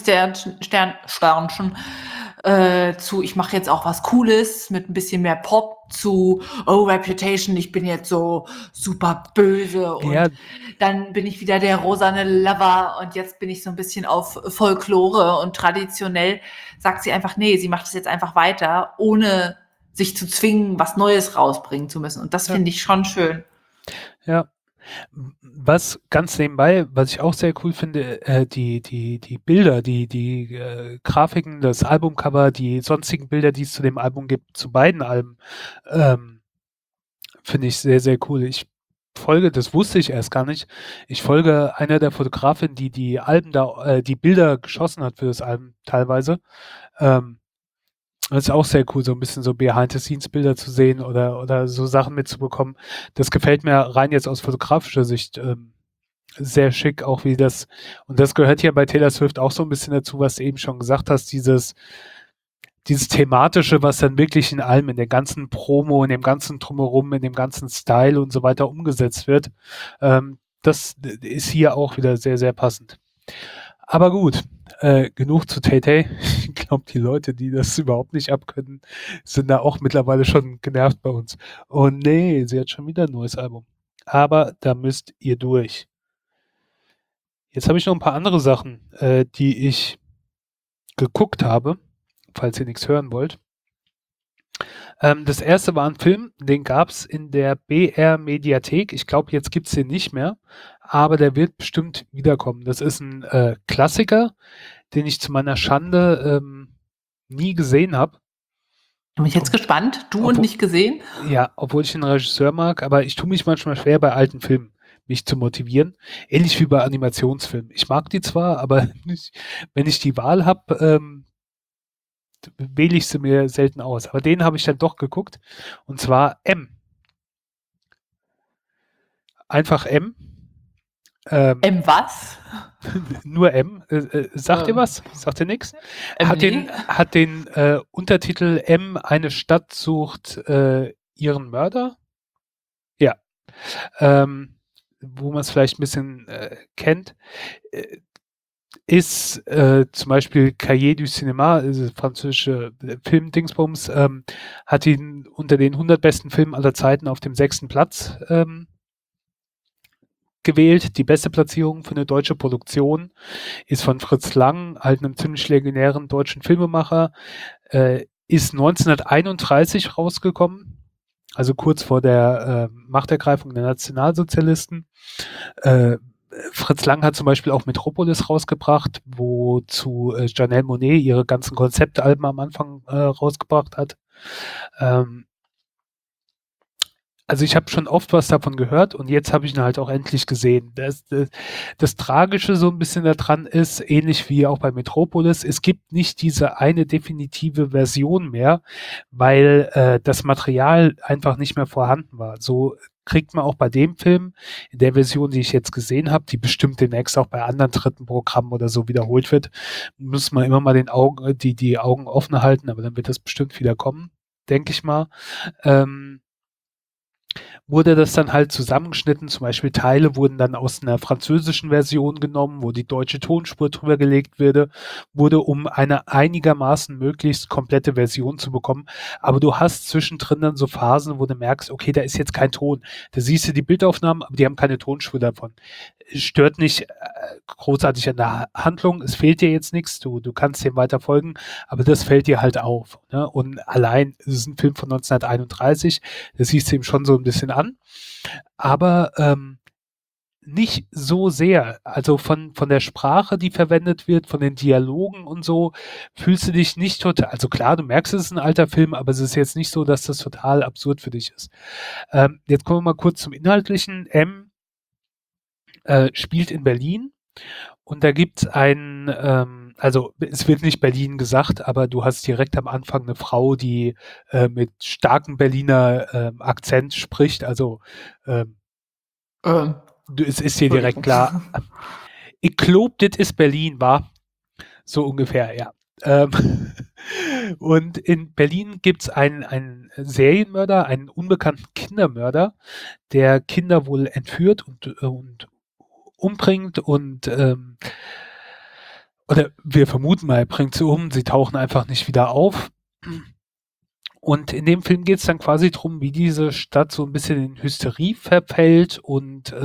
Sternchen, zu ich mache jetzt auch was Cooles mit ein bisschen mehr Pop, zu oh Reputation, ich bin jetzt so super böse Ja, und dann bin ich wieder der rosane Lover und jetzt bin ich so ein bisschen auf Folklore und traditionell sagt sie einfach, nee, sie macht es jetzt einfach weiter, ohne sich zu zwingen, was Neues rausbringen zu müssen. Und das ja, finde ich schon schön. ja. Was ganz nebenbei, was ich auch sehr cool finde, die Bilder, die Grafiken, das Albumcover, die sonstigen Bilder, die es zu dem Album gibt, zu beiden Alben, ähm, finde ich sehr, sehr cool. Ich folge, das wusste ich erst gar nicht, ich folge einer der Fotografinnen, die die Alben da, die Bilder geschossen hat für das Album teilweise. Ähm, Das ist auch sehr cool, so ein bisschen so Behind-the-Scenes-Bilder zu sehen oder so Sachen mitzubekommen. Das gefällt mir rein jetzt aus fotografischer Sicht sehr schick, auch wie das, und das gehört hier bei Taylor Swift auch so ein bisschen dazu, was du eben schon gesagt hast, dieses Thematische, was dann wirklich in allem, in der ganzen Promo, in dem ganzen Drumherum, in dem ganzen Style und so weiter umgesetzt wird. Das ist hier auch wieder sehr, sehr passend. Aber gut, genug zu Tay-Tay. Ich glaube, die Leute, die das überhaupt nicht abkönnen, sind da auch mittlerweile schon genervt bei uns. Oh nee, sie hat schon wieder ein neues Album. Aber da müsst ihr durch. Jetzt habe ich noch ein paar andere Sachen, die ich geguckt habe, falls ihr nichts hören wollt. Das erste war ein Film, den gab es in der BR-Mediathek. Ich glaube, jetzt gibt es den nicht mehr, aber der wird bestimmt wiederkommen. Das ist ein Klassiker, den ich zu meiner Schande nie gesehen habe. Bin ich jetzt gespannt. Du und Obwohl, nicht gesehen? ja, obwohl ich den Regisseur mag, aber ich tue mich manchmal schwer bei alten Filmen, mich zu motivieren. Ähnlich wie bei Animationsfilmen. Ich mag die zwar, aber nicht, wenn ich die Wahl habe, wähle ich sie mir selten aus. Aber den habe ich dann doch geguckt. Und zwar M. Einfach M. Was? Nur M. Sagt ihr Äh, was? Sagt ihr nichts? nee. Hat den Untertitel M, eine Stadt sucht ihren Mörder? Ja. Wo man es vielleicht ein bisschen kennt, äh, ist zum Beispiel Cahiers du Cinéma, also französische Film-Dingsbums, hat ihn unter den 100 besten Filmen aller Zeiten auf dem 6. Platz gewählt. Die beste Platzierung für eine deutsche Produktion ist von Fritz Lang, halt einem ziemlich legendären deutschen Filmemacher, ist 1931 rausgekommen, also kurz vor der Machtergreifung der Nationalsozialisten. Äh, Fritz Lang hat zum Beispiel auch Metropolis rausgebracht, wozu Janelle Monáe ihre ganzen Konzeptalben am Anfang rausgebracht hat. Ähm, Also ich habe schon oft was davon gehört und jetzt habe ich ihn halt auch endlich gesehen. Das Tragische so ein bisschen daran ist, ähnlich wie auch bei Metropolis, es gibt nicht diese eine definitive Version mehr, weil das Material einfach nicht mehr vorhanden war. So kriegt man auch bei dem Film, in der Version, die ich jetzt gesehen habe, die bestimmt demnächst auch bei anderen dritten Programmen oder so wiederholt wird, muss man immer mal die Augen offen halten, aber dann wird das bestimmt wieder kommen, denke ich mal. Ähm, Wurde das dann halt zusammengeschnitten. Zum Beispiel Teile wurden dann aus einer französischen Version genommen, wo die deutsche Tonspur drüber gelegt wurde, um eine einigermaßen möglichst komplette Version zu bekommen. Aber du hast zwischendrin dann so Phasen, wo du merkst, okay, da ist jetzt kein Ton. Da siehst du die Bildaufnahmen, aber die haben keine Tonspur davon. Es stört nicht großartig an der Handlung, es fehlt dir jetzt nichts, du kannst dem weiter folgen, aber das fällt dir halt auf. Ne? Und allein, es ist ein Film von 1931, das siehst du ihm schon so ein bisschen an, aber nicht so sehr. Also von der Sprache, die verwendet wird, von den Dialogen und so, fühlst du dich nicht total, also klar, du merkst, es ist ein alter Film, aber es ist jetzt nicht so, dass das total absurd für dich ist. Jetzt kommen wir mal kurz zum Inhaltlichen. M spielt in Berlin und da gibt's also es wird nicht Berlin gesagt, aber du hast direkt am Anfang eine Frau, die mit starkem Berliner Akzent spricht. Also ähm, Ähm, es ist dir direkt Entschuldigung. klar, ich glaub, das ist Berlin, war so ungefähr, ja. Ähm, und in Berlin gibt's einen Serienmörder, einen unbekannten Kindermörder, der Kinder wohl entführt und umbringt und oder wir vermuten mal, er bringt sie um, sie tauchen einfach nicht wieder auf. Und in dem Film geht es dann quasi drum, wie diese Stadt so ein bisschen in Hysterie verfällt und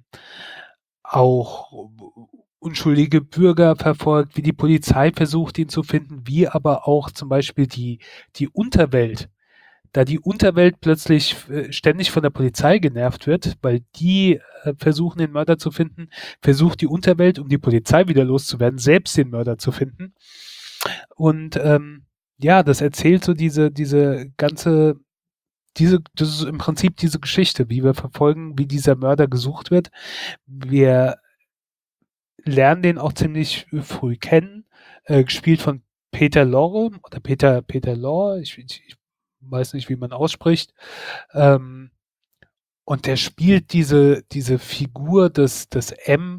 auch unschuldige Bürger verfolgt, wie die Polizei versucht, ihn zu finden, wie aber auch zum Beispiel die Unterwelt, da die Unterwelt plötzlich ständig von der Polizei genervt wird, weil die versuchen, den Mörder zu finden, versucht die Unterwelt, um die Polizei wieder loszuwerden, selbst den Mörder zu finden. Und ja, das erzählt so diese ganze, das ist im Prinzip diese Geschichte, wie wir verfolgen, wie dieser Mörder gesucht wird. Wir lernen den auch ziemlich früh kennen, gespielt von Peter Lorre oder Peter Lorre, ich weiß nicht, wie man ausspricht. Ähm, und der spielt diese Figur des M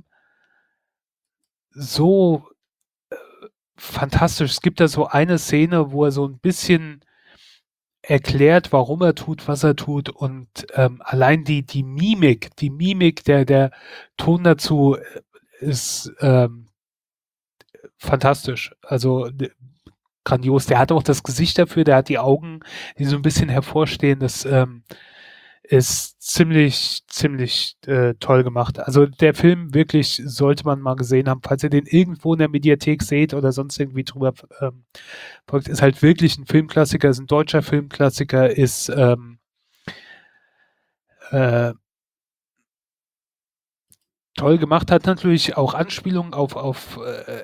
so fantastisch. Es gibt da so eine Szene, wo er so ein bisschen erklärt, warum er tut, was er tut und allein die Mimik, der Ton dazu ist fantastisch. Also grandios. Der hat auch das Gesicht dafür, der hat die Augen, die so ein bisschen hervorstehen. Das ist ziemlich toll gemacht. Also der Film wirklich sollte man mal gesehen haben, falls ihr den irgendwo in der Mediathek seht oder sonst irgendwie drüber folgt, ist halt wirklich ein Filmklassiker, ist ein deutscher Filmklassiker, ist äh, toll gemacht, hat natürlich auch Anspielungen auf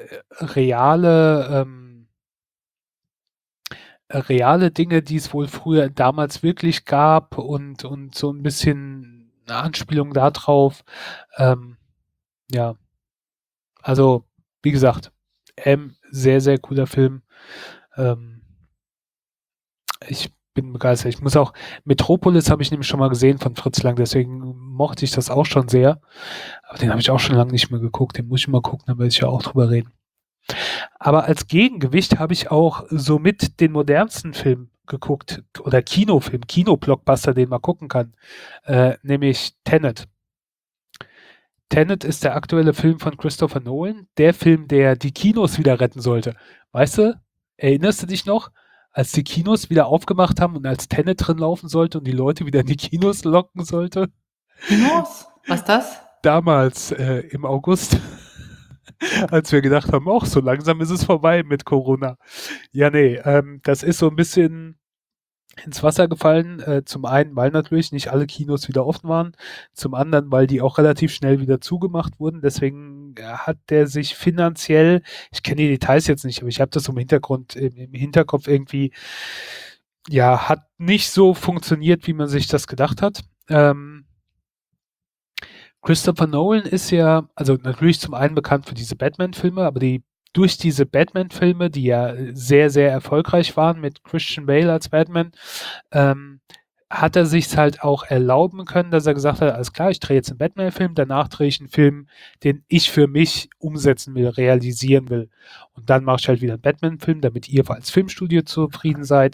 reale Dinge, die es wohl früher damals wirklich gab und so ein bisschen eine Anspielung darauf. Ja, also wie gesagt, sehr, sehr cooler Film. Ähm, ich bin begeistert. Ich muss auch, Metropolis habe ich nämlich schon mal gesehen von Fritz Lang, deswegen mochte ich das auch schon sehr. Aber den habe ich auch schon lange nicht mehr geguckt. Den muss ich mal gucken, da werde ich ja auch drüber reden. Aber als Gegengewicht habe ich auch somit den modernsten Film geguckt oder Kinofilm, Kinoblockbuster, den man gucken kann, nämlich Tenet. Tenet ist der aktuelle Film von Christopher Nolan, der Film, der die Kinos wieder retten sollte. Weißt du, erinnerst du dich noch, als die Kinos wieder aufgemacht haben und als Tenet drin laufen sollte und die Leute wieder in die Kinos locken sollte? Kinos? Was ist das? Damals im August, als wir gedacht haben, auch so langsam ist es vorbei mit Corona. Ja, nee, das ist so ein bisschen ins Wasser gefallen. Zum einen, weil natürlich nicht alle Kinos wieder offen waren. Zum anderen, weil die auch relativ schnell wieder zugemacht wurden. Deswegen hat der sich finanziell, ich kenne die Details jetzt nicht, aber ich habe das im Hintergrund, im Hinterkopf irgendwie, ja, hat nicht so funktioniert, wie man sich das gedacht hat. ähm, Christopher Nolan ist ja, also natürlich zum einen bekannt für diese Batman-Filme, aber durch diese Batman-Filme, die ja sehr, sehr erfolgreich waren mit Christian Bale als Batman, ähm, hat er sich's halt auch erlauben können, dass er gesagt hat, alles klar, ich drehe jetzt einen Batman-Film, danach drehe ich einen Film, den ich für mich umsetzen will, realisieren will. Und dann mache ich halt wieder einen Batman-Film, damit ihr als Filmstudio zufrieden seid.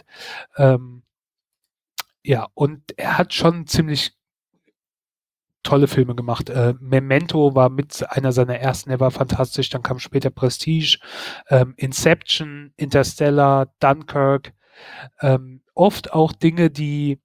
Ja, und er hat schon ziemlich tolle Filme gemacht. Memento war mit einer seiner ersten, der war fantastisch. Dann kam später Prestige, Inception, Interstellar, Dunkirk. Oft auch Dinge, die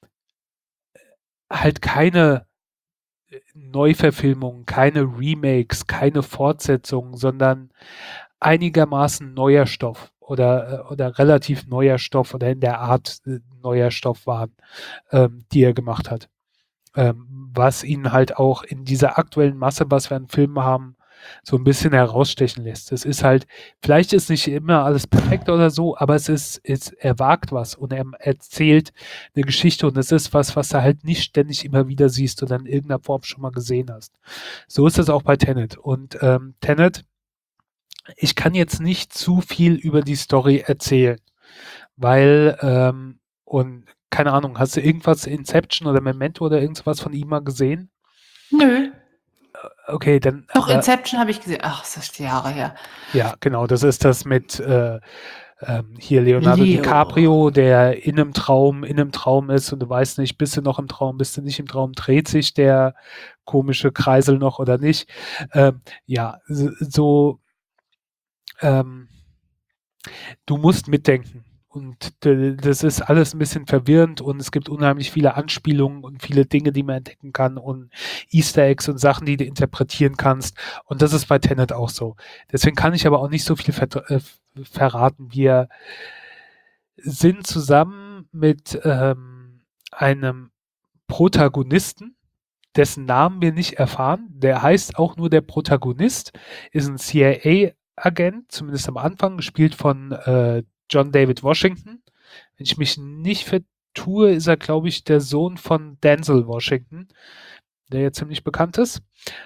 halt keine Neuverfilmungen, keine Remakes, keine Fortsetzungen, sondern einigermaßen neuer Stoff oder relativ neuer Stoff oder in der Art neuer Stoff waren, die er gemacht hat. Was ihn halt auch in dieser aktuellen Masse, was wir an Filmen haben, so ein bisschen herausstechen lässt. Es ist halt, vielleicht ist nicht immer alles perfekt oder so, aber er wagt was und er erzählt eine Geschichte und es ist was du halt nicht ständig immer wieder siehst oder in irgendeiner Form schon mal gesehen hast. So ist es auch bei Tenet. Und Tenet, ich kann jetzt nicht zu viel über die Story erzählen, weil, und keine Ahnung, hast du irgendwas Inception oder Memento oder irgendwas von ihm mal gesehen? Nö. Okay, dann, Doch, aber Inception habe ich gesehen. Ach, das ist Jahre her. ja, genau, das ist das mit hier Leonardo Leo. DiCaprio, der in einem Traum ist und du weißt nicht, bist du noch im Traum, bist du nicht im Traum, dreht sich der komische Kreisel noch oder nicht. Ja, so, ähm, du musst mitdenken. Und das ist alles ein bisschen verwirrend und es gibt unheimlich viele Anspielungen und viele Dinge, die man entdecken kann und Easter Eggs und Sachen, die du interpretieren kannst. Und das ist bei Tenet auch so. Deswegen kann ich aber auch nicht so viel verraten. Wir sind zusammen mit einem Protagonisten, dessen Namen wir nicht erfahren. Der heißt auch nur der Protagonist, ist ein CIA-Agent, zumindest am Anfang, gespielt von John David Washington. Wenn ich mich nicht vertue, ist er, glaube ich, der Sohn von Denzel Washington, der ja ziemlich bekannt ist.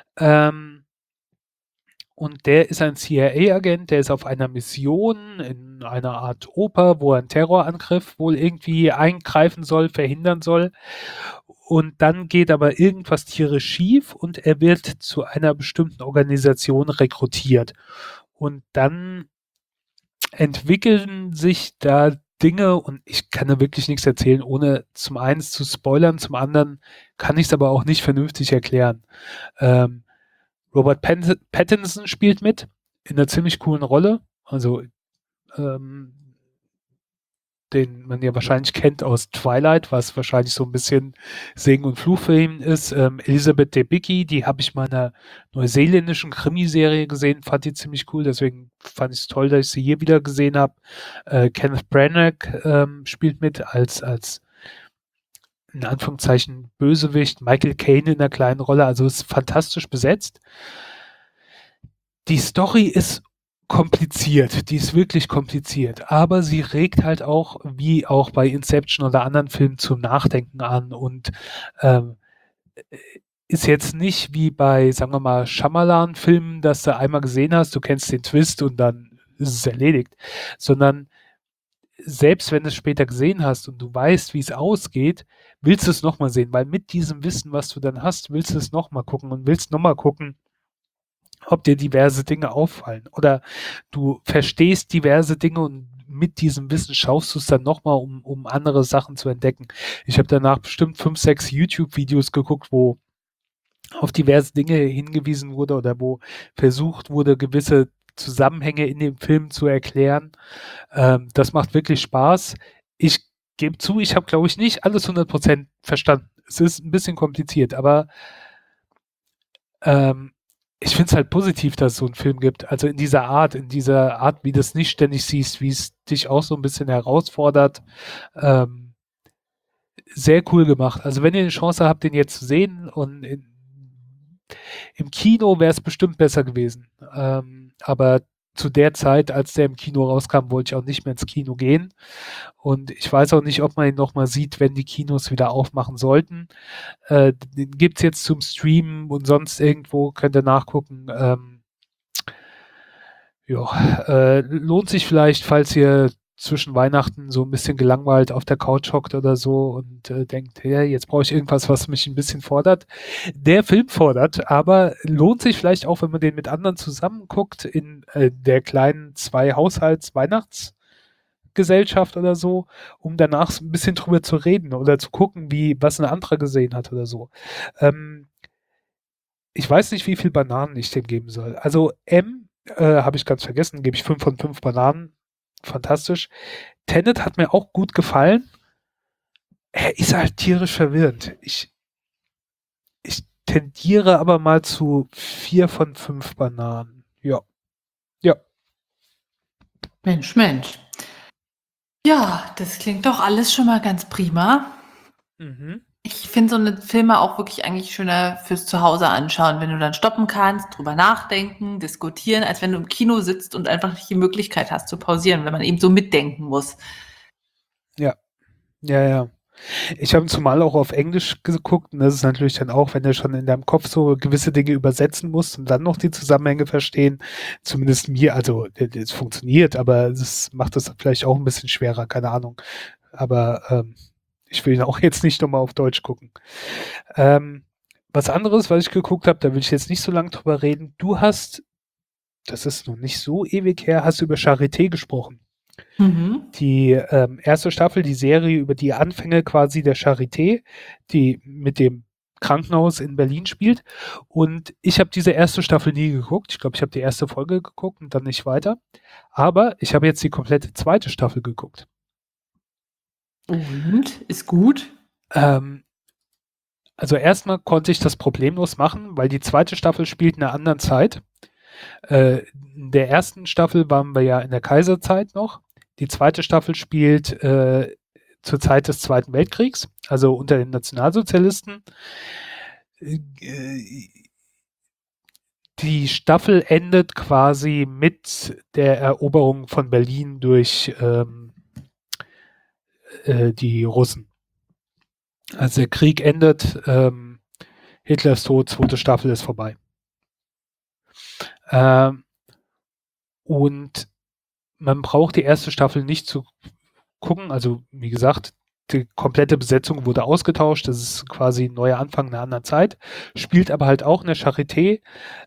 Und der ist ein CIA-Agent, der ist auf einer Mission in einer Art Oper, wo er einen Terrorangriff wohl irgendwie eingreifen soll, verhindern soll. Und dann geht aber irgendwas tierisch schief und er wird zu einer bestimmten Organisation rekrutiert. Und dann entwickeln sich da Dinge und ich kann da wirklich nichts erzählen, ohne zum einen zu spoilern, zum anderen kann ich es aber auch nicht vernünftig erklären. Ähm, Robert Pattinson spielt mit in einer ziemlich coolen Rolle. Also ähm, den man ja wahrscheinlich kennt aus Twilight, was wahrscheinlich so ein bisschen Segen und Fluch für ihn ist. Elizabeth Debicki, die habe ich mal in einer neuseeländischen Krimiserie gesehen, fand die ziemlich cool, deswegen fand ich es toll, dass ich sie hier wieder gesehen habe. Kenneth Branagh spielt mit als in Anführungszeichen Bösewicht, Michael Caine in einer kleinen Rolle, also ist fantastisch besetzt. Die Story ist kompliziert, die ist wirklich kompliziert, aber sie regt halt auch, wie auch bei Inception oder anderen Filmen, zum Nachdenken an und ähm, ist jetzt nicht wie bei, sagen wir mal, Shyamalan-Filmen, dass du einmal gesehen hast, du kennst den Twist und dann ist es erledigt, sondern selbst wenn du es später gesehen hast und du weißt, wie es ausgeht, willst du es nochmal sehen, weil mit diesem Wissen, was du dann hast, willst du es nochmal gucken und willst nochmal gucken, ob dir diverse Dinge auffallen. Oder du verstehst diverse Dinge und mit diesem Wissen schaust du es dann nochmal, um andere Sachen zu entdecken. Ich habe danach bestimmt 5, 6 YouTube-Videos geguckt, wo auf diverse Dinge hingewiesen wurde oder wo versucht wurde, gewisse Zusammenhänge in dem Film zu erklären. Das macht wirklich Spaß. Ich gebe zu, ich habe, glaube ich, nicht alles 100% verstanden. Es ist ein bisschen kompliziert, aber ähm, ich finde es halt positiv, dass es so einen Film gibt. Also in dieser Art, wie du es nicht ständig siehst, wie es dich auch so ein bisschen herausfordert. Ähm, Sehr cool gemacht. Also wenn ihr eine Chance habt, den jetzt zu sehen und im Kino wäre es bestimmt besser gewesen. Aber zu der Zeit, als der im Kino rauskam, wollte ich auch nicht mehr ins Kino gehen. Und ich weiß auch nicht, ob man ihn nochmal sieht, wenn die Kinos wieder aufmachen sollten. Den gibt's jetzt zum Streamen und sonst irgendwo, könnt ihr nachgucken. Ja, lohnt sich vielleicht, falls ihr zwischen Weihnachten so ein bisschen gelangweilt auf der Couch hockt oder so und denkt, ja, jetzt brauche ich irgendwas, was mich ein bisschen fordert. Der Film fordert, aber lohnt sich vielleicht auch, wenn man den mit anderen zusammen guckt, in der kleinen Zwei-Haushalts-Weihnachtsgesellschaft oder so, um danach so ein bisschen drüber zu reden oder zu gucken, was ein anderer gesehen hat oder so. Ich weiß nicht, wie viel Bananen ich dem geben soll. Also habe ich ganz vergessen, gebe ich 5 von 5 Bananen. Fantastisch. Tenet hat mir auch gut gefallen. Er ist halt tierisch verwirrend. Ich tendiere aber mal zu 4 von 5 Bananen. Ja. Ja. Mensch, Mensch. Ja, das klingt doch alles schon mal ganz prima. Mhm. Ich finde so eine Filme auch wirklich eigentlich schöner fürs Zuhause anschauen, wenn du dann stoppen kannst, drüber nachdenken, diskutieren, als wenn du im Kino sitzt und einfach nicht die Möglichkeit hast zu pausieren, wenn man eben so mitdenken muss. Ja. Ja, ja. Ich habe zumal auch auf Englisch geguckt und das ist natürlich dann auch, wenn du schon in deinem Kopf so gewisse Dinge übersetzen musst und dann noch die Zusammenhänge verstehen, zumindest mir, also es funktioniert, aber es macht das vielleicht auch ein bisschen schwerer, keine Ahnung. Aber ich will ihn auch jetzt nicht nochmal auf Deutsch gucken. Was anderes, was ich geguckt habe, da will ich jetzt nicht so lange drüber reden. Du hast, das ist noch nicht so ewig her, hast du über Charité gesprochen. Mhm. Die erste Staffel, die Serie über die Anfänge quasi der Charité, die mit dem Krankenhaus in Berlin spielt. Und ich habe diese erste Staffel nie geguckt. Ich glaube, ich habe die erste Folge geguckt und dann nicht weiter. Aber ich habe jetzt die komplette zweite Staffel geguckt. Und? Ist gut? Also erstmal konnte ich das problemlos machen, weil die zweite Staffel spielt in einer anderen Zeit. In der ersten Staffel waren wir ja in der Kaiserzeit noch. Die zweite Staffel spielt zur Zeit des Zweiten Weltkriegs, also unter den Nationalsozialisten. Die Staffel endet quasi mit der Eroberung von Berlin durch die Russen. Also der Krieg endet, Hitler ist tot, zweite Staffel ist vorbei. Und man braucht die erste Staffel nicht zu gucken. Also, wie gesagt, die komplette Besetzung wurde ausgetauscht. Das ist quasi ein neuer Anfang einer anderen Zeit. Spielt aber halt auch in der Charité.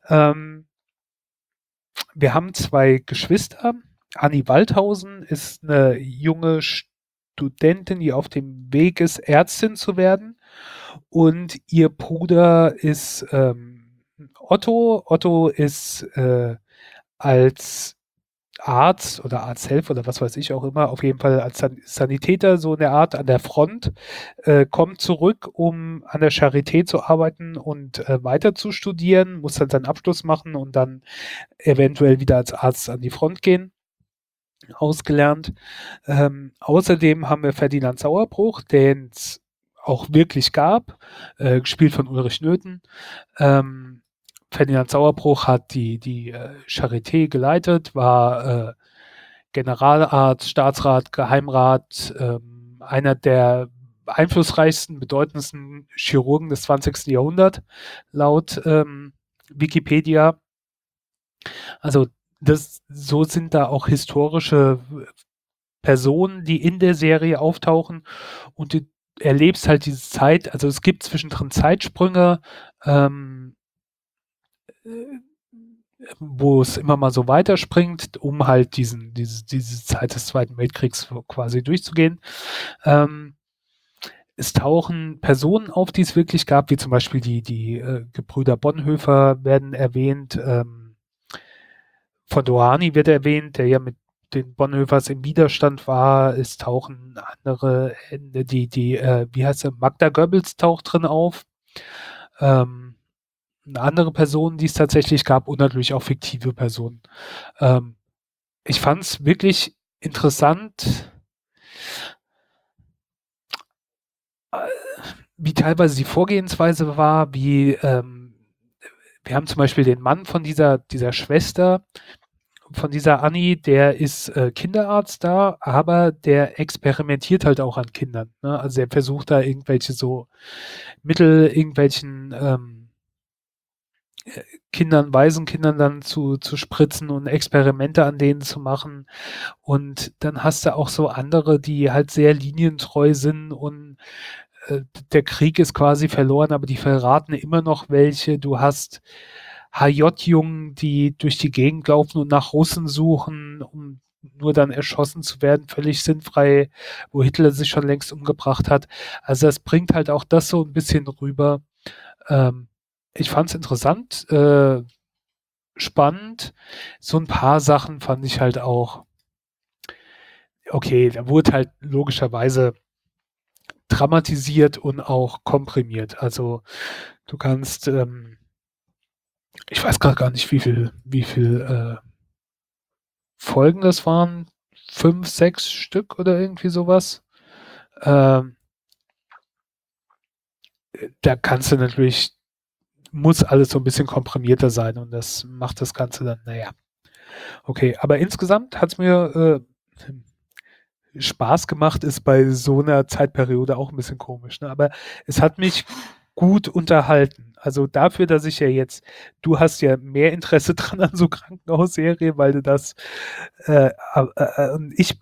Wir haben zwei Geschwister. Anni Waldhausen ist eine junge Studentin, die auf dem Weg ist, Ärztin zu werden. Und ihr Bruder ist Otto. Otto ist als Arzt oder Arzthelfer oder was weiß ich auch immer, auf jeden Fall als Sanitäter so in der Art an der Front, kommt zurück, um an der Charité zu arbeiten und weiter zu studieren, muss dann seinen Abschluss machen und dann eventuell wieder als Arzt an die Front gehen, ausgelernt. Außerdem haben wir Ferdinand Sauerbruch, den es auch wirklich gab, gespielt von Ulrich Nöthen. Ferdinand Sauerbruch hat die Charité geleitet, war Generalarzt, Staatsrat, Geheimrat, einer der einflussreichsten, bedeutendsten Chirurgen des 20. Jahrhunderts, laut Wikipedia. Also so sind da auch historische Personen, die in der Serie auftauchen und du erlebst halt diese Zeit, also es gibt zwischendrin Zeitsprünge, wo es immer mal so weiterspringt, um halt diese Zeit des Zweiten Weltkriegs quasi durchzugehen. Es tauchen Personen auf, die es wirklich gab, wie zum Beispiel die Gebrüder Bonhoeffer werden erwähnt, von Dohany wird erwähnt, der ja mit den Bonhoeffers im Widerstand war. Es tauchen andere, wie heißt sie, Magda Goebbels taucht drin auf. Eine andere Person, die es tatsächlich gab und natürlich auch fiktive Personen. Ich fand es wirklich interessant, wie teilweise die Vorgehensweise war, wir haben zum Beispiel den Mann von dieser Schwester, von dieser Annie, der ist Kinderarzt da, aber der experimentiert halt auch an Kindern. Ne? Also er versucht da irgendwelche so Mittel, irgendwelchen Kindern, Waisenkindern dann zu spritzen und Experimente an denen zu machen. Und dann hast du auch so andere, die halt sehr linientreu sind und der Krieg ist quasi verloren, aber die verraten immer noch welche. Du hast HJ-Jungen, die durch die Gegend laufen und nach Russen suchen, um nur dann erschossen zu werden, völlig sinnfrei, wo Hitler sich schon längst umgebracht hat. Also es bringt halt auch das so ein bisschen rüber. Ähm, Ich fand es interessant, spannend. So ein paar Sachen fand ich halt auch, okay, da wurde halt logischerweise dramatisiert und auch komprimiert. Also du kannst, ich weiß gerade gar nicht, wie viel Folgen das waren. 5, 6 Stück oder irgendwie sowas. Ähm, Da kannst du natürlich, muss alles so ein bisschen komprimierter sein und das macht das Ganze dann, naja. Okay, aber insgesamt hat es mir Spaß gemacht, ist bei so einer Zeitperiode auch ein bisschen komisch, ne? Aber es hat mich gut unterhalten. Also dafür, dass ich ja jetzt, du hast ja mehr Interesse dran an so Krankenhausserie, weil du das, und ich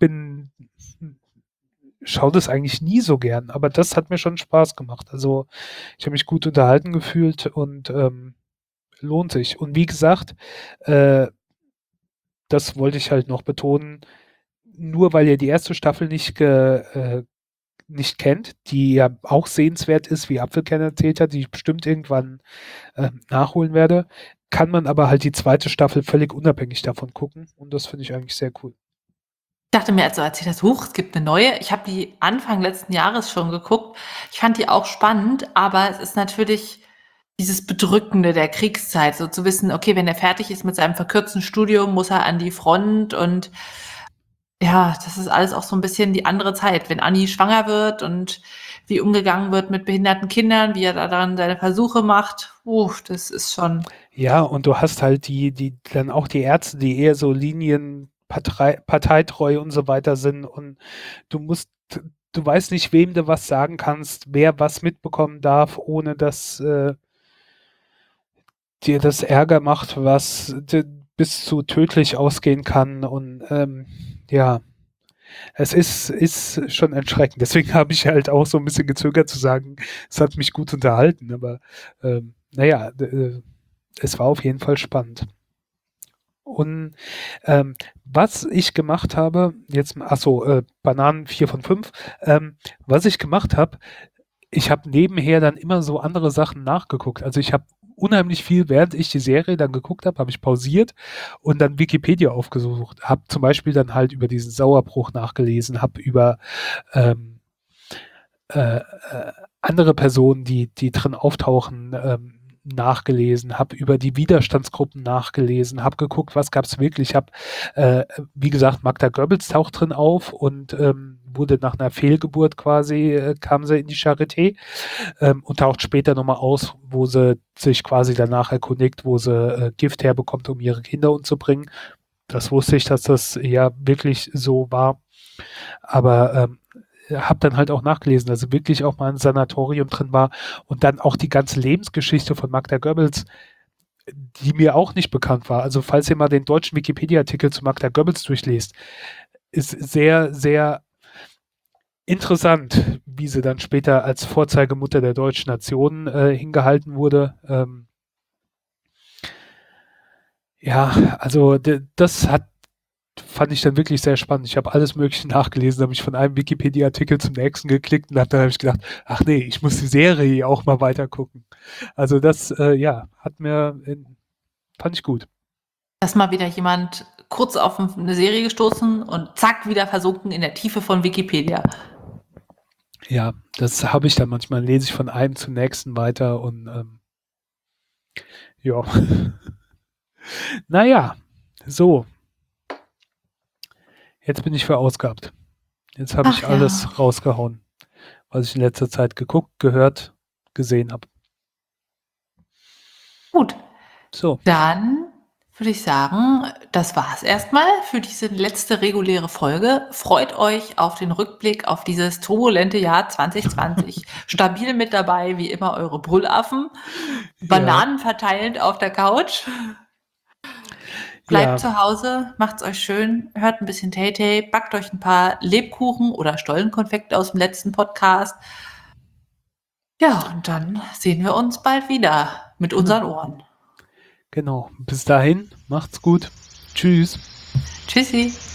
schaue das eigentlich nie so gern, aber das hat mir schon Spaß gemacht. Also ich habe mich gut unterhalten gefühlt und lohnt sich. Und wie gesagt, äh, das wollte ich halt noch betonen, nur weil ihr die erste Staffel nicht kennt, die ja auch sehenswert ist, wie Apfelkern erzählt hat, die ich bestimmt irgendwann nachholen werde, kann man aber halt die zweite Staffel völlig unabhängig davon gucken und das finde ich eigentlich sehr cool. Ich dachte mir, also als ich das es gibt eine neue. Ich habe die Anfang letzten Jahres schon geguckt. Ich fand die auch spannend, aber es ist natürlich dieses Bedrückende der Kriegszeit, so zu wissen, okay, wenn er fertig ist mit seinem verkürzten Studium, muss er an die Front und ja, das ist alles auch so 'n bisschen die andere Zeit. Wenn Anni schwanger wird und wie umgegangen wird mit behinderten Kindern, wie er da dann seine Versuche macht, das ist schon Ja, und du hast halt die dann auch die Ärzte, die eher so parteitreu und so weiter sind und du musst du weißt nicht, wem du was sagen kannst, wer was mitbekommen darf, ohne dass dir das Ärger macht, was bis zu tödlich ausgehen kann und ja, es ist schon erschreckend. Deswegen habe ich halt auch so ein bisschen gezögert zu sagen, es hat mich gut unterhalten, aber naja, es war auf jeden Fall spannend. Und was ich gemacht habe, jetzt, achso, Bananen 4 von 5, was ich gemacht habe, ich habe nebenher dann immer so andere Sachen nachgeguckt. Also ich habe unheimlich viel, während ich die Serie dann geguckt habe, habe ich pausiert und dann Wikipedia aufgesucht. Habe zum Beispiel dann halt über diesen Sauerbruch nachgelesen, habe über ähm, andere Personen, die drin auftauchen, nachgelesen, habe über die Widerstandsgruppen nachgelesen, habe geguckt, was gab es wirklich. Habe, wie gesagt, Magda Goebbels taucht drin auf und wurde nach einer Fehlgeburt quasi, kam sie in die Charité und taucht später nochmal aus, wo sie sich quasi danach erkundigt, wo sie Gift herbekommt, um ihre Kinder umzubringen. Das wusste ich, dass das ja wirklich so war. Aber habe dann halt auch nachgelesen, also wirklich auch mal ein Sanatorium drin war und dann auch die ganze Lebensgeschichte von Magda Goebbels, die mir auch nicht bekannt war. Also falls ihr mal den deutschen Wikipedia-Artikel zu Magda Goebbels durchliest, ist sehr, sehr interessant, wie sie dann später als Vorzeigemutter der deutschen Nation hingehalten wurde. Ja, also das fand ich dann wirklich sehr spannend. Ich habe alles Mögliche nachgelesen, habe mich von einem Wikipedia-Artikel zum nächsten geklickt und dann habe ich gedacht, ach nee, ich muss die Serie auch mal weiter gucken. Also das, ja, fand ich gut. dass mal wieder jemand kurz auf 'ne Serie gestoßen und zack, wieder versunken in der Tiefe von Wikipedia. Ja, das habe ich dann manchmal, lese ich von einem zum nächsten weiter und ja. Naja, so, jetzt bin ich verausgabt. Jetzt habe ich Ach ja. alles rausgehauen, was ich in letzter Zeit geguckt, gehört, gesehen habe. Gut, So, dann würde ich sagen, das war's erstmal für diese letzte reguläre Folge. Freut euch auf den Rückblick auf dieses turbulente Jahr 2020. Stabil mit dabei, wie immer, eure Brüllaffen. Ja, Bananen verteilend auf der Couch. ja, Bleibt zu Hause, macht's euch schön, hört ein bisschen Tay-Tay, backt euch ein paar Lebkuchen oder Stollenkonfekte aus dem letzten Podcast. Ja, und dann sehen wir uns bald wieder mit genau, unseren Ohren. genau. Bis dahin, macht's gut. Tschüss. Tschüssi.